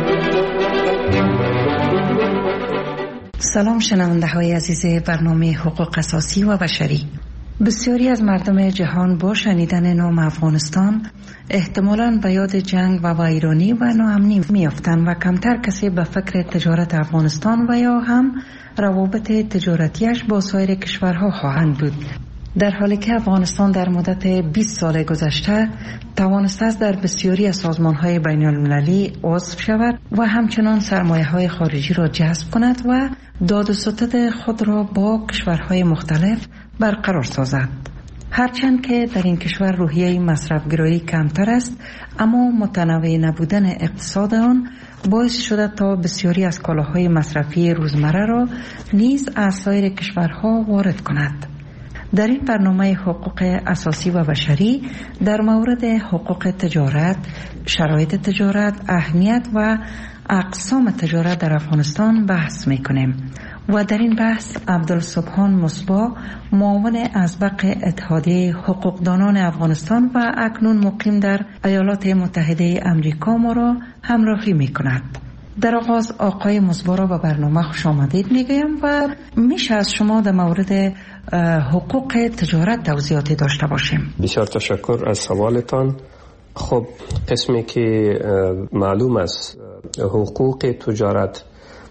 سلام شنونده های عزیز برنامه حقوق اساسی و بشری. بسیاری از مردم جهان با شنیدن نام افغانستان احتمالاً به یاد جنگ و ویرانی و ناامنی میافتند و کمتر کسی به فکر تجارت افغانستان و یا هم روابط تجارتیش با سایر کشورها خواهند بود. در حالی که افغانستان در مدت بیست سال گذشته توانسته است در بسیاری از سازمان‌های بین‌المللی عضو شود و همچنان سرمایه‌های خارجی را جذب کند و داد و ستد خود را با کشورهای مختلف برقرار سازد. هرچند که در این کشور روحیه مصرفگرایی کمتر است، اما متنوع نبودن اقتصاد آن باعث شده تا بسیاری از کالاهای مصرفی روزمره را نیز از سایر کشورها وارد کند. در این برنامه حقوق اساسی و بشری در مورد حقوق تجارت، شرایط تجارت، اهمیت و اقسام تجارت در افغانستان بحث می‌کنیم و در این بحث عبدالسبحان مصباح، معاون ازبق اتحادیه حقوقدانان افغانستان و اکنون مقیم در ایالات متحده امریکا ما را همراهی می‌کند. در آغاز آقای مصباح را به برنامه خوش آمدید میگویم و میشه از شما در مورد حقوق تجارت توضیحاتی داشته باشیم. بسیار تشکر از سوالتان. خب قسمی که معلوم است حقوق تجارت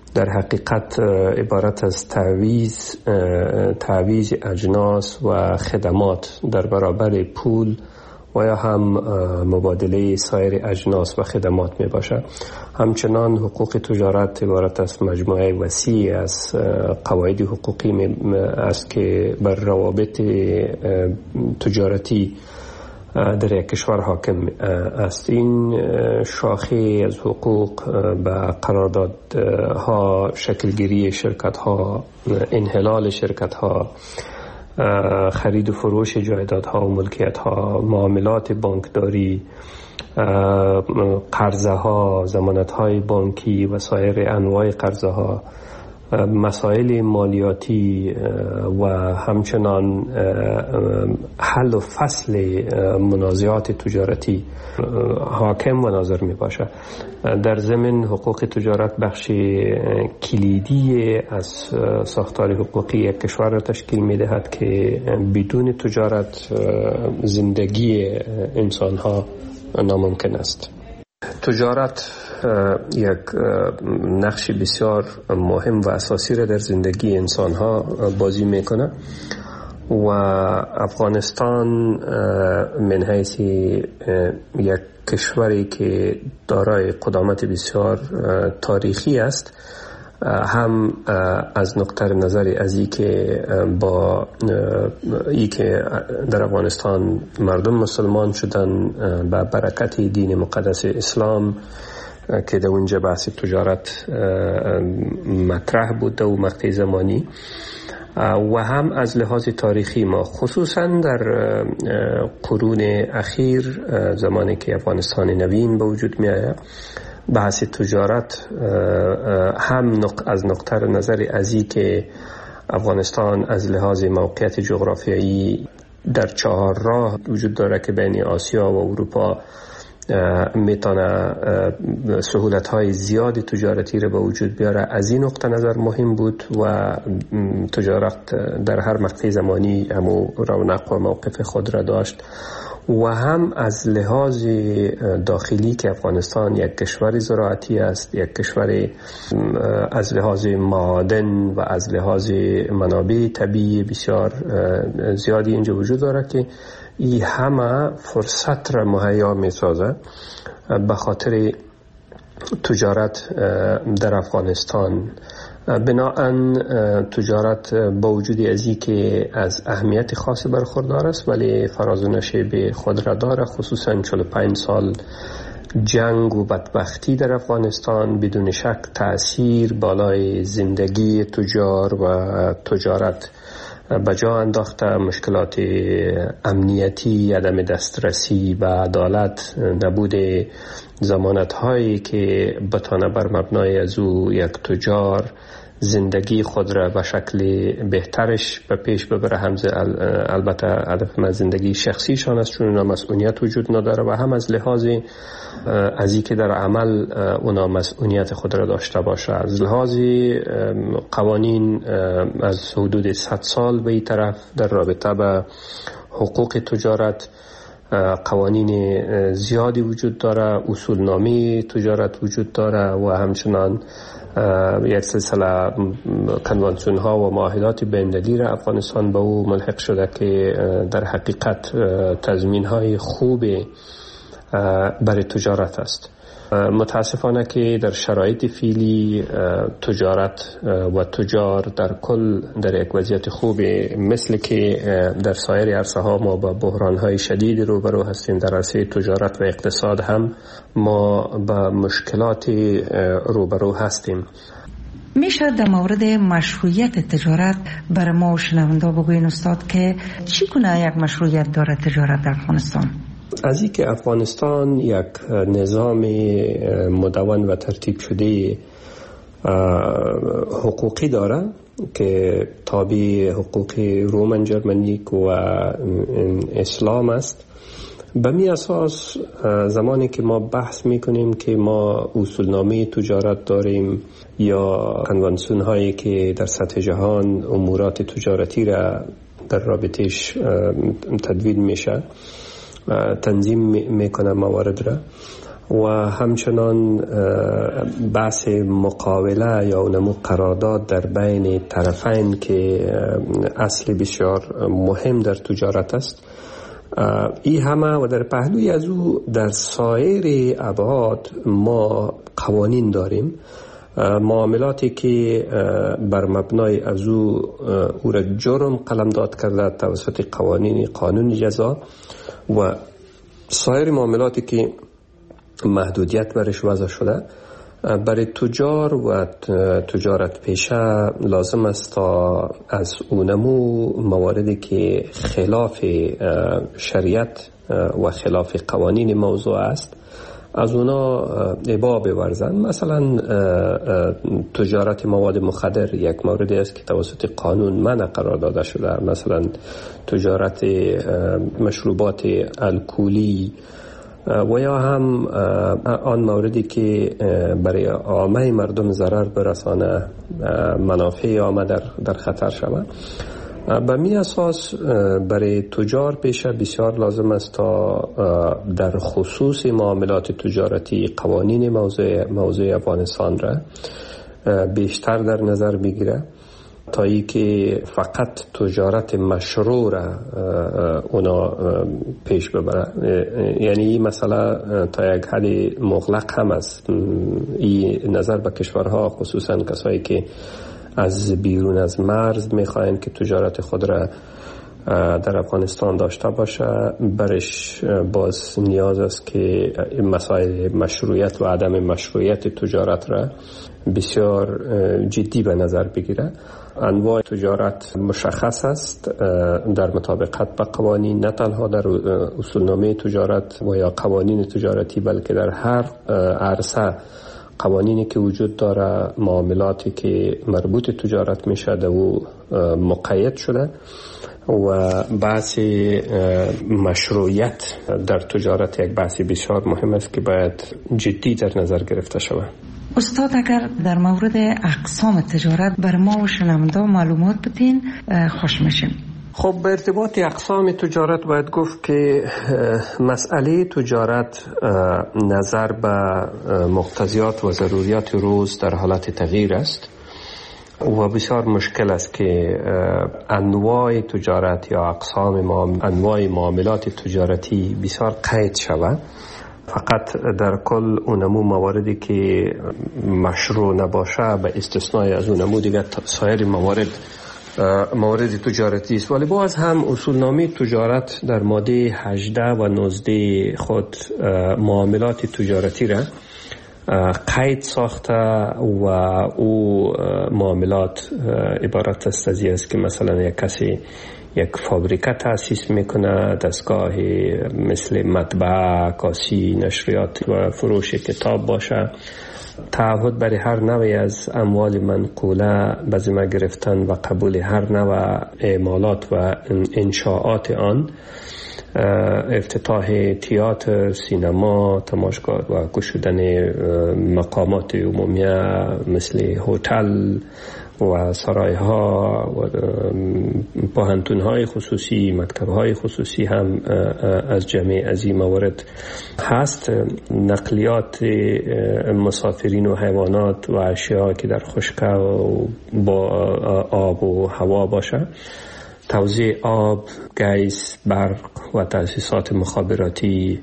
در حقیقت عبارت از تعویض تعویض اجناس و خدمات در برابر پول و یا هم مبادله سایر اجناس و خدمات می باشد. همچنان حقوق تجارت عبارت از مجموعه وسیع از قواعد حقوقی است که بر روابط تجارتی در یک کشور حاکم است. این شاخه از حقوق به قراردادها، شکلگیری شرکت ها، انحلال شرکت ها، خرید و فروش جایدادها و ملکیت ها، معاملات بانکداری، قرضه ها، ضمانت های بانکی و سایر انواع قرضه ها، مسائل مالیاتی و همچنان حل و فصل منازعات تجارتی حاکم و ناظر می باشد. در ضمن حقوق تجارت بخش کلیدی از ساختار حقوقی یک کشور را تشکیل می دهد که بدون تجارت زندگی انسان ها ناممکن است. تجارت یک نقش بسیار مهم و اساسی را در زندگی انسان ها بازی میکنه و افغانستان من حیث یک کشوری که دارای قدامت بسیار تاریخی است، هم از نقطه نظر از ای که با ای که در افغانستان مردم مسلمان شدن با برکت دین مقدس اسلام که در اونجا بحث تجارت مطرح بود و مقطع زمانی، و هم از لحاظ تاریخی ما خصوصا در قرون اخیر زمانی که افغانستان نوین به وجود می آید، بحث تجارت هم از نقطه نظر ازی که افغانستان از لحاظ موقعیت جغرافیایی در چهار راه وجود داره که بین آسیا و اروپا میتونه سهولت های زیادی تجارتی رو به وجود بیاره. از این نقطه نظر مهم بود و تجارت در هر مقطع زمانی همو رونق و موقف خود را داشت، و هم از لحاظ داخلی که افغانستان یک کشور زراعتی است، یک کشور از لحاظ معادن و از لحاظ منابع طبیعی بسیار زیادی اینجا وجود داره که این همه فرصت را مهیا می سازه به خاطر تجارت در افغانستان. بناهن تجارت با وجود ازی که از اهمیت خاصی برخوردار است ولی فراز و نشیب خود را داره، خصوصا چهل و پنج سال جنگ و بدبختی در افغانستان بدون شک تأثیر بالای زندگی تجار و تجارت بجا انداخته. مشکلات امنیتی، عدم دسترسی به عدالت، نبود ضمانت هایی که بتانه بر مبنای از او یک تجار زندگی خود را به شکل بهترش به پیش ببره. هم البته هدف من زندگی شخصیشان است چون اونا مسئولیت وجود نداره و هم از لحاظ از این که در عمل اونا مسئولیت خود را داشته باشه. از لحاظ قوانین از حدود صد سال به این طرف در رابطه به حقوق تجارت قوانین زیادی وجود داره، اصولنامه تجارت وجود داره و همچنان یک سلسله کنوانسیون ها و معاهدات بین‌المللی را افغانستان به او ملحق شده که در حقیقت تضمین های خوب برای تجارت است. متاسفانه که در شرایط فعلی تجارت و تجار در کل در یک وضعیت خوب مثل که در سایر عرصه ها ما با بحران های شدید روبرو هستیم. در عرصه تجارت و اقتصاد هم ما با مشکلات روبرو هستیم. میشه در مورد مشروعیت تجارت برای ما شنونده بگوین استاد که چی کنه یک مشروعیت داره تجارت در افغانستان؟ از این که افغانستان یک نظام مدون و ترتیب شده حقوقی داره که تابع حقوق رومن جرمنیک و اسلام است. به می اساس زمانی که ما بحث میکنیم که ما اصولنامه تجارت داریم یا کنوانسیون هایی که در سطح جهان امورات تجارتی را در رابطش تدوین میشه، تنظیم میکنه موارد را، و همچنان بحث مقاوله یا اونمو قرارداد در بین طرفین که اصل بسیار مهم در تجارت است. این همه و در پهلوی از او در سایر ابعاد ما قوانین داریم، معاملاتی که بر مبنای از او او را جرم قلمداد کرده توسط قوانین قانون جزا و سایر معاملاتی که محدودیت برش وضع شده. برای تجار و تجارت پیشه لازم است تا از اونمو مواردی که خلاف شریعت و خلاف قوانین موضوع است از اونا ابا بورزن. مثلا تجارت مواد مخدر یک موردی است که توسط قانون منع قرار داده شده. مثلا تجارت مشروبات الکلی و یا هم آن موردی که برای عامه مردم ضرر برسانه، منافع عامه در, در خطر شود. به می اساس برای تجار پیشه بسیار لازم است تا در خصوص معاملات تجارتی قوانین موضوع, موضوع افغانستان را بیشتر در نظر بگیره تا ای که فقط تجارت مشروع را اونا پیش ببره. یعنی این مسئله تا یک حد مغلق هم است. این نظر به کشورها خصوصا کسایی که از بیرون از مرز میخواین که تجارت خود را در افغانستان داشته باشه، برش باز نیاز است که مسائل مشروعیت و عدم مشروعیت تجارت را بسیار جدی به نظر بگیره. انواع تجارت مشخص است در مطابقت با قوانین، نه تنها در اصولنامه تجارت و یا قوانین تجارتی بلکه در هر عرصه قوانینی که وجود داره، معاملاتی که مربوط تجارت میشه و مقید شده و بحث مشروعیت در تجارت یک بحث بسیار مهم است که باید جدی در نظر گرفته شود. استاد اگر در مورد اقسام تجارت بر ما و شنونده معلومات بدین خوش میشیم. خب به ارتباط اقسام تجارت باید گفت که مسئله تجارت نظر به مقتضیات و ضروریات روز در حالت تغییر است و بسیار مشکل است که انواع تجارت یا اقسام انواع معاملات تجارتی بسیار قید شود. فقط در کل اونمو مواردی که مشروع نباشه به استثنای از اونمو دیگر سایر موارد موارد تجارتی است. ولی باز هم اصولنامه تجارت در ماده هجده و نوزده خود معاملات تجارتی را قید ساخته و او معاملات عبارت است از است که مثلا یک کسی یک فابریکه تأسیس میکنه، دستگاه مثل مطبعه، کاسی، نشریات و فروش کتاب باشه، تعهد برای هر نوعی از اموال منقوله به ذمه گرفتن و قبول هر نوع اعمالات و انشاءات آن، افتتاح تئاتر، سینما، تماشاگاه و گشودن مقامات عمومیه مثل هتل و سرایها و پوهنتون‌های خصوصی، مکتب‌های خصوصی هم از جمعی از این موارد هست. نقلیات مسافرین و حیوانات و اشیاء که در خشک و با آب و هوا باشه، توزیع آب، گیس، برق و تأسیسات مخابراتی،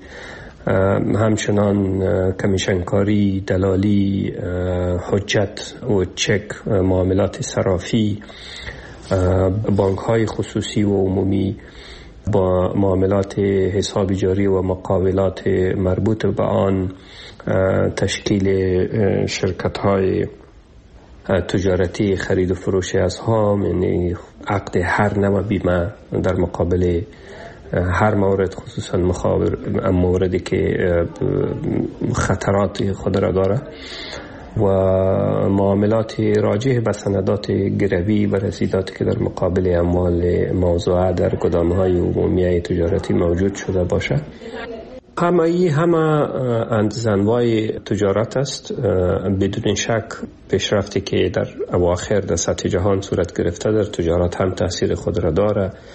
همچنان کمیشنکاری، دلالی، حجت و چک، معاملات صرافی، بانک های خصوصی و عمومی با معاملات حساب جاری و مقاولات مربوط به آن، تشکیل شرکت های تجارتی خرید و فروش اسهام، یعنی عقد هر نوع بیمه در مقابل هر مورد، خصوصا مخابر موردی که خطرات خود را داره، و معاملات راجع به سندات گروی و رسیداتی که در مقابل اموال موضوعه در گدام‌های عمومی تجارتی موجود شده باشه. همه ای همه انواع تجارت است. بدون شک پیشرفتی که در اواخر در سطح جهان صورت گرفته در تجارت هم تاثیر خود را داره.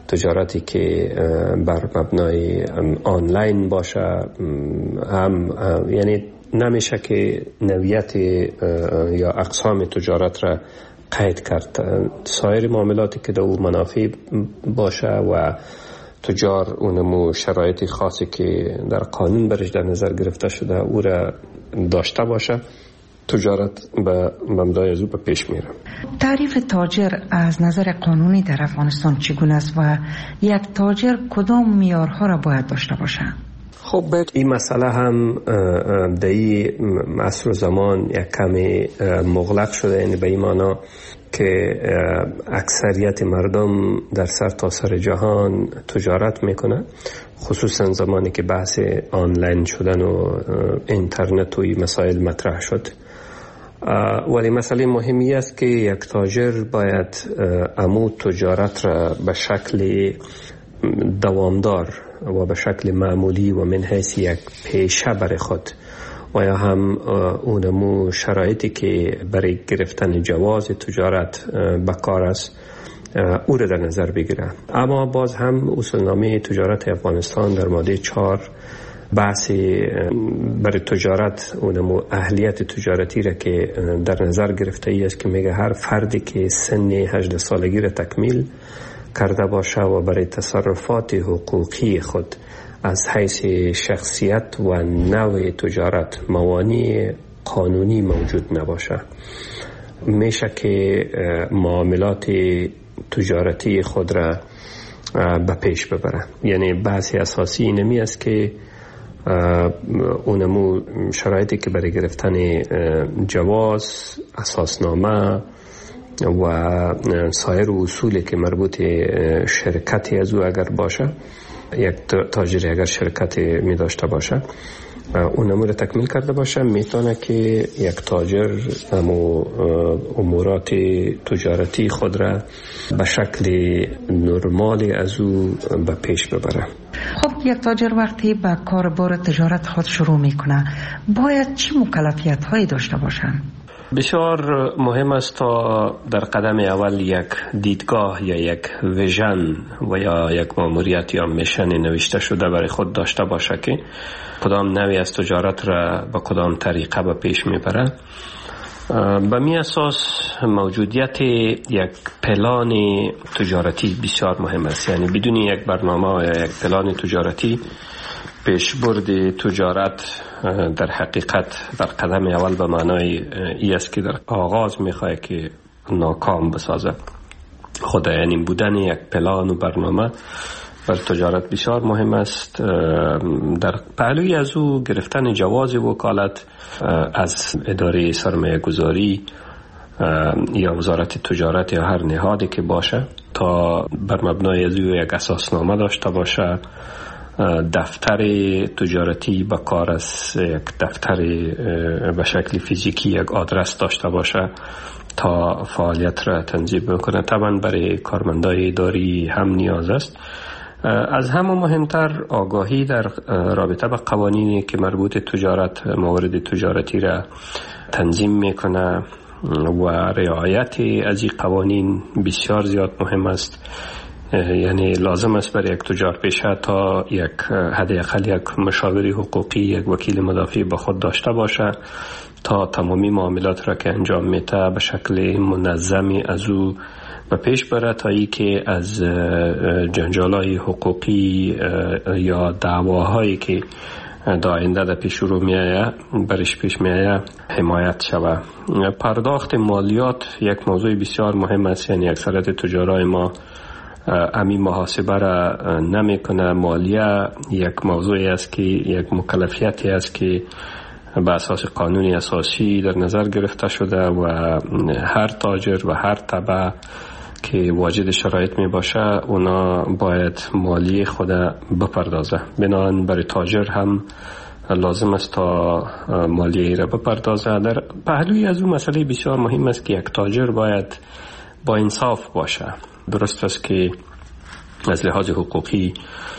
تجارتی که بر مبنای آنلاین باشه، هم یعنی نمیشه که نوعیت یا اقسام تجارت را قید کرد. سایر معاملاتی که در او منافع باشه و تجار اونمو شرایط خاصی که در قانون برش در نظر گرفته شده او را داشته باشه، تجارت به مبنای از او به پیش میره. تعریف تاجر از نظر قانونی در افغانستان چگونه است و یک تاجر کدام معیارها را باید داشته باشه؟ خب این مسئله هم در این عصر و زمان یک کمی مغلق شده، یعنی به این معنی که اکثریت مردم در سر تا سر جهان تجارت میکنه، خصوصا زمانی که بحث آنلاین شدن و اینترنت و این مسائل مطرح شد. ولی مسئله مهمی است که یک تاجر باید امو تجارت را به شکل دوامدار و به شکل معمولی و من حیث یک پیشه برای خود و یا هم اونمو شرایطی که برای گرفتن جواز تجارت به کار است او را در نظر بگیره. اما باز هم اصولنامه تجارت افغانستان در ماده چهار بحث برای تجارت اونمو اهلیت تجارتی را که در نظر گرفته ای است که میگه هر فردی که سن هجده سالگی را تکمیل کرده باشه و برای تصرفات حقوقی خود از حیث شخصیت و نوع تجارت موانع قانونی موجود نباشه، میشه که معاملات تجارتی خود را به پیش ببره. یعنی بحثی اساسی اینمی است که اونمو شرایطی که برای گرفتن جواز، اساسنامه و سایر اصولی که مربوط شرکتی از او اگر باشه، یک تاجری اگر شرکت می داشته باشه اون امور تکمیل کرده باشه، میتونه که یک تاجر امو امورات تجارتی خود را به شکل نرمال از او به پیش ببره. خب یک تاجر وقتی به کاربار تجارت خود شروع میکنه باید چه مکلفیت هایی داشته باشن؟ بسیار مهم است تا در قدم اول یک دیدگاه یا یک ویژن و یا یک ماموریت یا میشن نوشته شده برای خود داشته باشه که کدام نوعی از تجارت را به کدام طریقه به پیش میبره. به می اساس موجودیت یک پلان تجارتی بسیار مهم است. یعنی بدون یک برنامه یا یک پلان تجارتی پیشبرد تجارت در حقیقت در قدم اول به معنای ای است که در آغاز میخواه که ناکام بسازه. خود یعنی بودن یک پلان و برنامه بر تجارت بسیار مهم است. در پهلوی از او گرفتن جواز وکالت از اداره سرمایه گذاری یا وزارت تجارت یا هر نهادی که باشه تا بر مبنای از او یک اساسنامه داشته باشه، دفتر تجارتی به کار است، یک دفتر به شکل فیزیکی یک آدرس داشته باشه تا فعالیت را تنظیم بکنه. طبعا برای کارمندای اداری هم نیاز است. از همه مهمتر آگاهی در رابطه به قوانینی که مربوط تجارت موارد تجارتی را تنظیم میکنه و رعایت از این قوانین بسیار زیاد مهم است. یعنی لازم است برای یک تجار پیشه تا یک حداقل یک مشاور حقوقی، یک وکیل مدافع با خود داشته باشه تا تمامی معاملات را که انجام میده به شکل منظمی از او به پیش بره تا ای که از جنجالای حقوقی یا دعواهایی که در آینده در پیش رو میآید برش پیش میآید حمایت شود. پرداخت مالیات یک موضوع بسیار مهم است. یعنی اکثریت تجارای ما امی محاسبه را نمی کنه. مالیه یک موضوعی است که یک مکلفیتی است که به اساس قانونی اساسی در نظر گرفته شده و هر تاجر و هر تبع که واجد شرایط می باشه اونا باید مالیه خود بپردازه. بنابراین برای تاجر هم لازم است تا مالیه را بپردازه. در پهلوی از اون مسئله بسیار مهم است که یک تاجر باید با انصاف باشه. درست است که از لحاظ حقوقی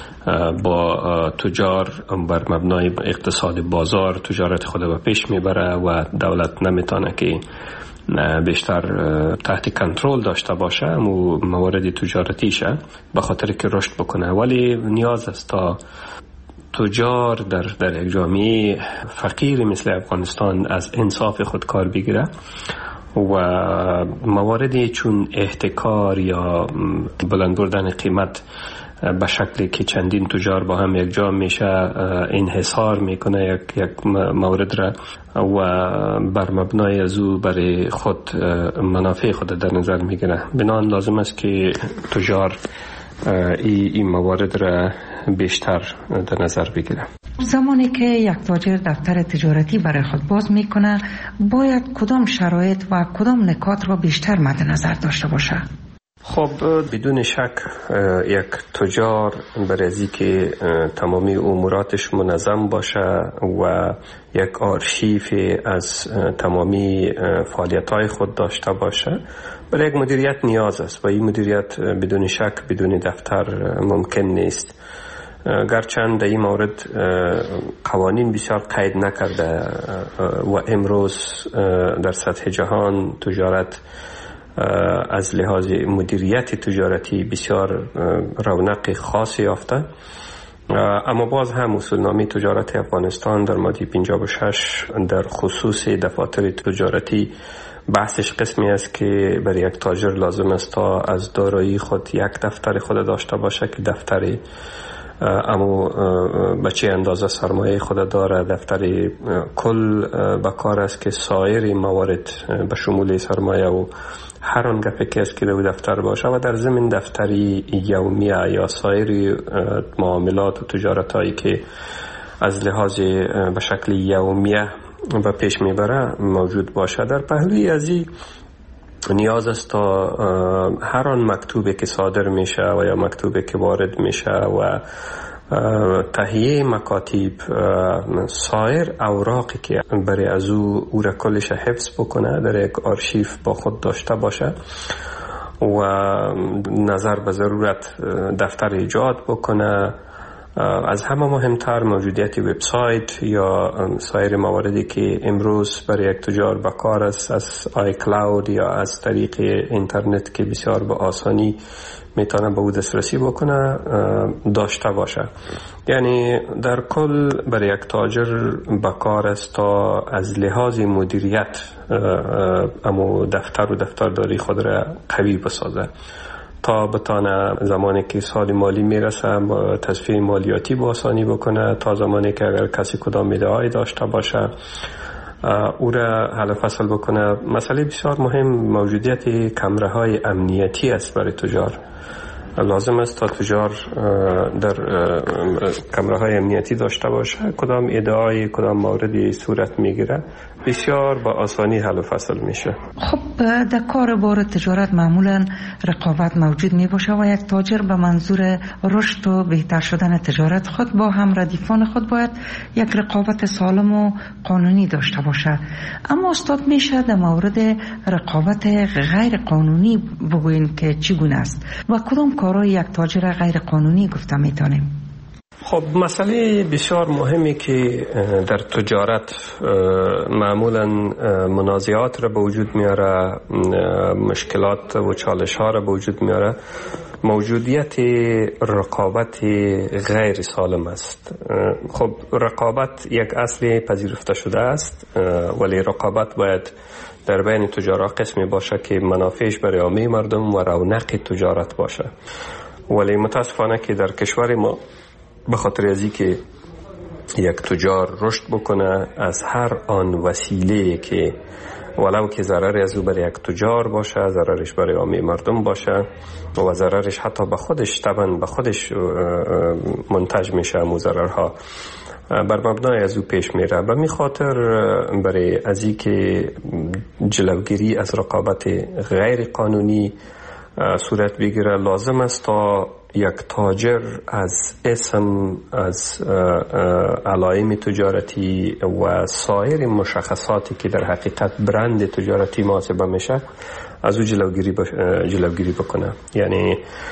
با تجار بر مبنای اقتصاد بازار تجارت خود به پیش میبره و دولت نمیتونه که بیشتر تحت کنترل داشته باشه و موارد تجارتیشه به خاطر که رشد بکنه، ولی نیاز است تا تجار در در یک جامعه فقیر مثل افغانستان از انصاف خود کار بگیره و مواردی چون احتکار یا بلند بردن قیمت به شکلی که چندین تجار با هم یک جا میشه انحصار میکنه یک یک مورد را و بر مبنای از او برای خود منافع خود در نظر میگیره. بنابراین لازم است که تجار این ای موارد را بیشتر در نظر بگیره. زمانی که یک تاجر دفتر تجارتی برای خود باز میکنه باید کدام شرایط و کدام نکات را بیشتر مد نظر داشته باشه؟ خب بدون شک یک تجار برای از اینکه تمامی اموراتش منظم باشه و یک آرشیف از تمامی فعالیت‌های خود داشته باشه برای یک مدیریت نیاز است و این مدیریت بدون شک بدون دفتر ممکن نیست. گرچند این مورد قوانین بسیار قید نکرده و امروز در سطح جهان تجارت از لحاظ مدیریت تجارتی بسیار رونق خاصی یافته، اما باز هم اصولنامه تجارت افغانستان در ماده پنجاه و شش در خصوص دفاتر تجارتی بحثش قسمی است که برای یک تاجر لازم است تا از دارایی خود یک دفتر خود داشته باشه که دفتری اما به چه اندازه سرمایه خود داره، دفتر کل به کار است که سایر موارد به شمول سرمایه و هر آن گپی که است که در دفتر باشه و در ضمن دفتری یومیه یا سایر معاملات و تجارت هایی که از لحاظ به شکل یومیه و پیش میبره موجود باشه. در پهلوی از این نیاز است تا هر آن مکتوبی که صادر میشه و یا مکتوبی که وارد میشه و تهیه مکاتب سایر اوراقی که برای از او او را کلش حفظ بکنه در یک آرشیف با خود داشته باشه و نظر به ضرورت دفتر ایجاد بکنه. از همه مهمتر موجودیت وبسایت یا سایر مواردی که امروز برای یک تجار به کار است از آی کلاود یا از طریق اینترنت که بسیار به آسانی میتونه به او دسترسی بکنه داشته باشه. یعنی در کل برای یک تاجر به کار است تا از لحاظ مدیریت اما دفتر و دفترداری خود را قوی بسازه تا بتانه زمانی که سال مالی میرسه با تصفیه مالیاتی با آسانی بکنه، تا زمانی که اگر کسی کدام میده‌ای داشته باشه او را حل فصل بکنه. مسئله بسیار مهم موجودیت کمره‌های امنیتی است برای تجار. لازم است تا تجار در کمره‌های امنیتی داشته باشه، کدام ادعای کدام موردی صورت میگیره بسیار با آسانی حل و فصل میشه. خب در کار بار تجارت معمولا رقابت موجود می باشه و یک تاجر به منظور رشد و بهتر شدن تجارت خود با هم ردیفان خود باید یک رقابت سالم و قانونی داشته باشه. اما استاد میشه در مورد رقابت غیر قانونی بگوین که چگونه است و کدام کارهای یک تاجر غیر قانونی گفته میتونیم؟ خب مسئله بسیار مهمی که در تجارت معمولا منازعات را به وجود میاره، مشکلات و چالش ها را به وجود میاره، موجودیت رقابت غیر سالم است. خب رقابت یک اصل پذیرفته شده است، ولی رقابت باید در بین تجارا قسمی باشه که منافعش برای عامه مردم و رونق تجارت باشه. ولی متاسفانه که در کشور ما به خاطر ازی که یک تجار رشد بکنه از هر آن وسیله که ولو که ضرر از او برای یک تجار باشه، ضررش برای عامه مردم باشه و ضررش حتی به خودش طبعا به خودش منتج میشه، مو ضررها بر مبنای از او پیش میره. به می خاطر برای ازی که جلوگیری از رقابت غیر قانونی صورت بگیره لازم است تا یک تاجر از اسم، از علائم تجارتی و سایر مشخصاتی که در حقیقت برند تجارتی محاسبه میشه از او جلوگیری بش... جلوگیری بکنه. یعنی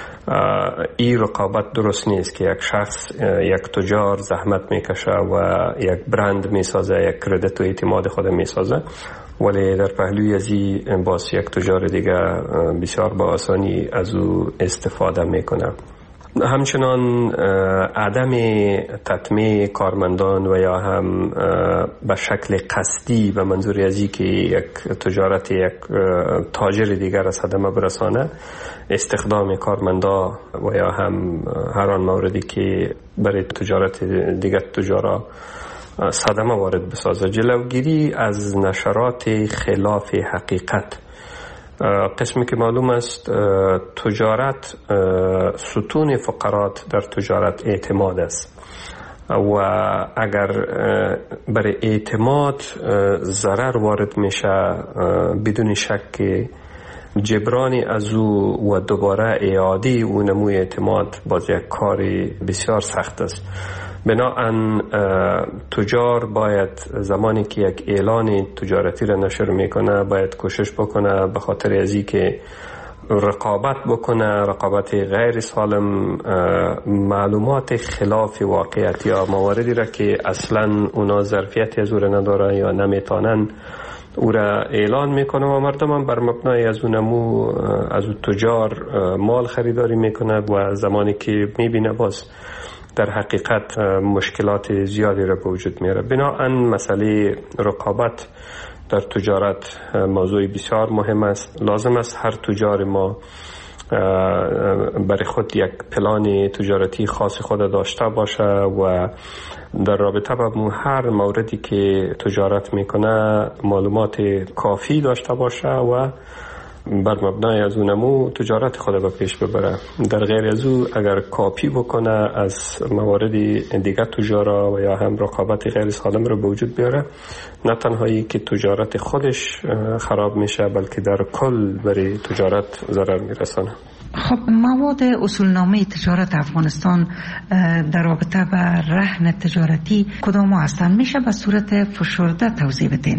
این رقابت درست نیست که یک شخص یک تجار زحمت میکشه و یک برند میسازه، یک کردیت و اعتماد خود میسازه، ولی در پهلوی از این باز یک تجار دیگه بسیار با آسانی از او استفاده میکنه. همچنان عدم تطمیع کارمندان و یا هم به شکل قصدی به منظور از این که یک تجارت یک تاجر دیگر از صدمه برسانه، استخدام کارمندا و یا هم هر آن موردی که برای تجارت دیگر تجارا صدمه وارد بسازه. جلوگیری از نشرات خلاف حقیقت. قسمی که معلوم است تجارت ستون فقرات در تجارت اعتماد است و اگر برای اعتماد ضرر وارد میشه بدون شک جبرانی از او و دوباره اعاده او نموی اعتماد باز یک کاری بسیار سخت است. بنابراین تجار باید زمانی که یک اعلان تجارتی را نشر میکنه باید کوشش بکنه به خاطر ازی که رقابت بکنه، رقابت غیر سالم، معلومات خلاف واقعیت یا مواردی را که اصلا اونا ظرفیتی از او را نداره یا نمیتونن او را اعلان میکنه و مردم هم بر مبنای از اون نمو از اون تجار مال خریداری میکنه و زمانی که میبینه باز در حقیقت مشکلات زیادی را به وجود میاره. بنابراین مسئله رقابت در تجارت موضوع بسیار مهم است. لازم است هر تجار ما برای خود یک پلان تجارتی خاص خود داشته باشه و در رابطه با هر موردی که تجارت میکنه معلومات کافی داشته باشه و بر مبنای از اونمو تجارت خود به پیش ببره. در غیر از او اگر کاپی بکنه از موارد دیگر تجارا و یا هم رقابت غیر سالم رو به وجود بیاره، نه تنهایی که تجارت خودش خراب میشه بلکه در کل برای تجارت ضرر میرسانه. خب مواد اصولنامه تجارت افغانستان در رابطه با رهن تجارتی کدام هستند؟ میشه به صورت فشرده توضیح بدین؟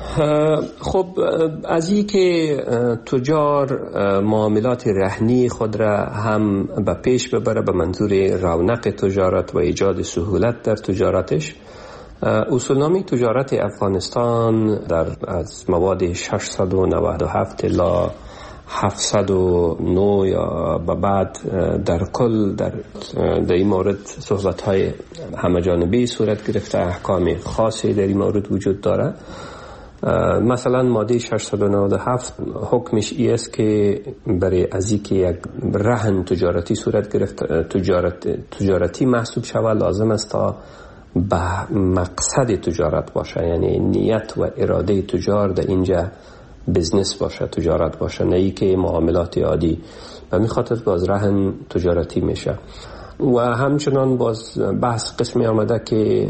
خب از این که تجار معاملات رهنی خود را هم به پیش ببره به منظور رونق تجارت و ایجاد سهولت در تجارتش، اصولنامه تجارت افغانستان در از مواد ششصد و نود و هفت الی هفتصد و نه یا به بعد در کل در در این مورد صحبت های همه جانبی صورت گرفته، احکام خاصی در این مورد وجود داره. مثلا ماده ششصد و نود و هفت حکمش ای است که برای از اینکه یک رهن تجارتی صورت گرفت تجارت تجارتی محسوب شود لازم است تا به مقصد تجارت باشه، یعنی نیت و اراده تجار در اینجا بزنس باشه، تجارت باشه، نه ای که معاملات عادی. و می خاطر باز رهن تجارتی میشه. و همچنان باز بحث قسمی آمده که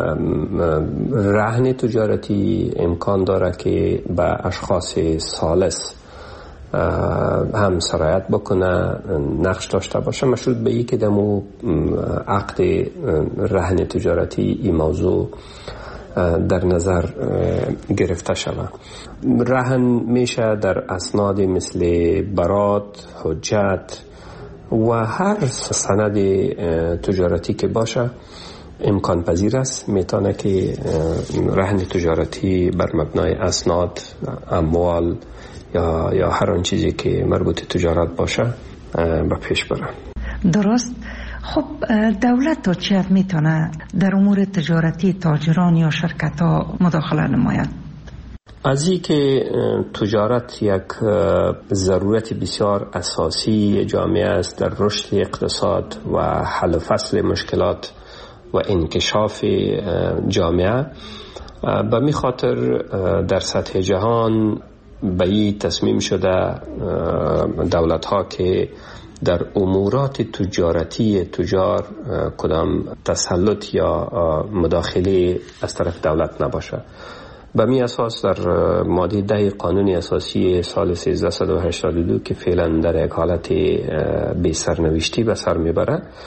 رهن تجارتی امکان داره که به اشخاص ثالث هم سرایت بکنه، نقش داشته باشه، مشروط به ای که دمو عقد رهن تجارتی این موضوع در نظر گرفته شود. رهن میشه در اسناد مثل برات، حجت و هر سند تجارتی که باشه امکان پذیر است. میتونه که رهن تجارتی بر مبنای اسناد، اموال یا یا هر آن چیزی که مربوط تجارت باشه به پیش بره. درست. خب دولت تا چه حد میتونه در امور تجارتی تاجران یا شرکت ها مداخله نماید؟ از این که تجارت یک ضرورت بسیار اساسی جامعه است در رشد اقتصاد و حل و فصل مشکلات و انکشاف جامعه، به می خاطر در سطح جهان به این تصمیم شده دولت ها که در امورات تجارتی تجار کدام تسلط یا مداخله از طرف دولت نباشه. به می اساس در ماده ده قانون اساسی سال سیزده و هشتاد و دو که فعلا در یک حالت بی سرنوشتی به سر میبره،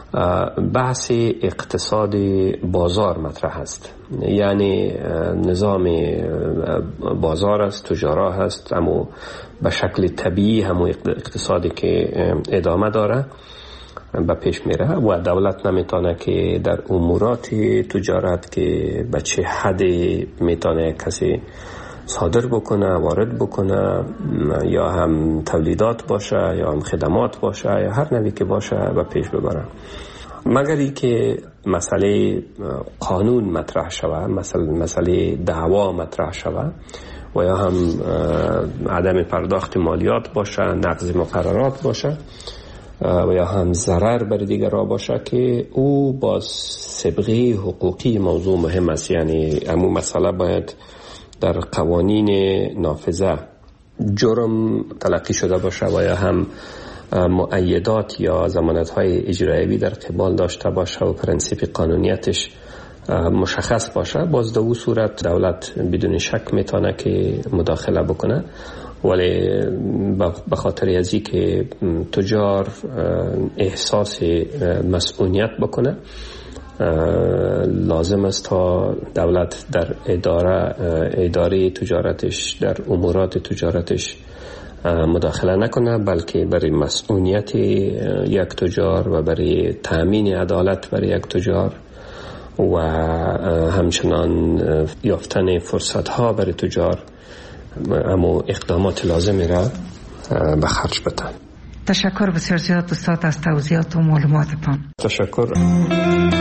بحث اقتصاد بازار مطرح است. یعنی نظام بازار است، تجارت هست، اما به شکل طبیعی همون اقتصادی که ادامه داره به پیش میره و دولت نمیتونه که در امورات تجارت که به چه حد میتونه کسی صادر بکنه، وارد بکنه، یا هم تولیدات باشه یا هم خدمات باشه یا هر نوعی که باشه به پیش ببره، مگر ای که مسئله قانون مطرح شوه، مسئله مسئله دعوا مطرح شوه و یا هم عدم پرداخت مالیات باشه، نقض مقررات باشه و یا هم ضرر بر دیگران باشه که او با سابقه حقوقی موضوع مهم است. یعنی امو مسئله باید در قوانین نافذه جرم تلقی شده باشه و یا هم مؤیدات یا ضمانت‌های اجرایی در قبال داشته باشه و پرنسیپ قانونیتش مشخص باشه. باز در اون صورت دولت بدون شک میتونه که مداخله بکنه، ولی به خاطر ازی که تجار احساس مسئولیت بکنه لازم است تا دولت در اداره اداره تجارتش، در امورات تجارتش مداخله نکنه، بلکه برای مسئولیت یک تجار و برای تأمین عدالت برای یک تجار و همچنان یافتن فرصت ها برای تجار اما اقدامات لازمی را به خرج بدن. تشکر بسیار زیاد استاد از توضیحات و معلوماتتان. تشکر.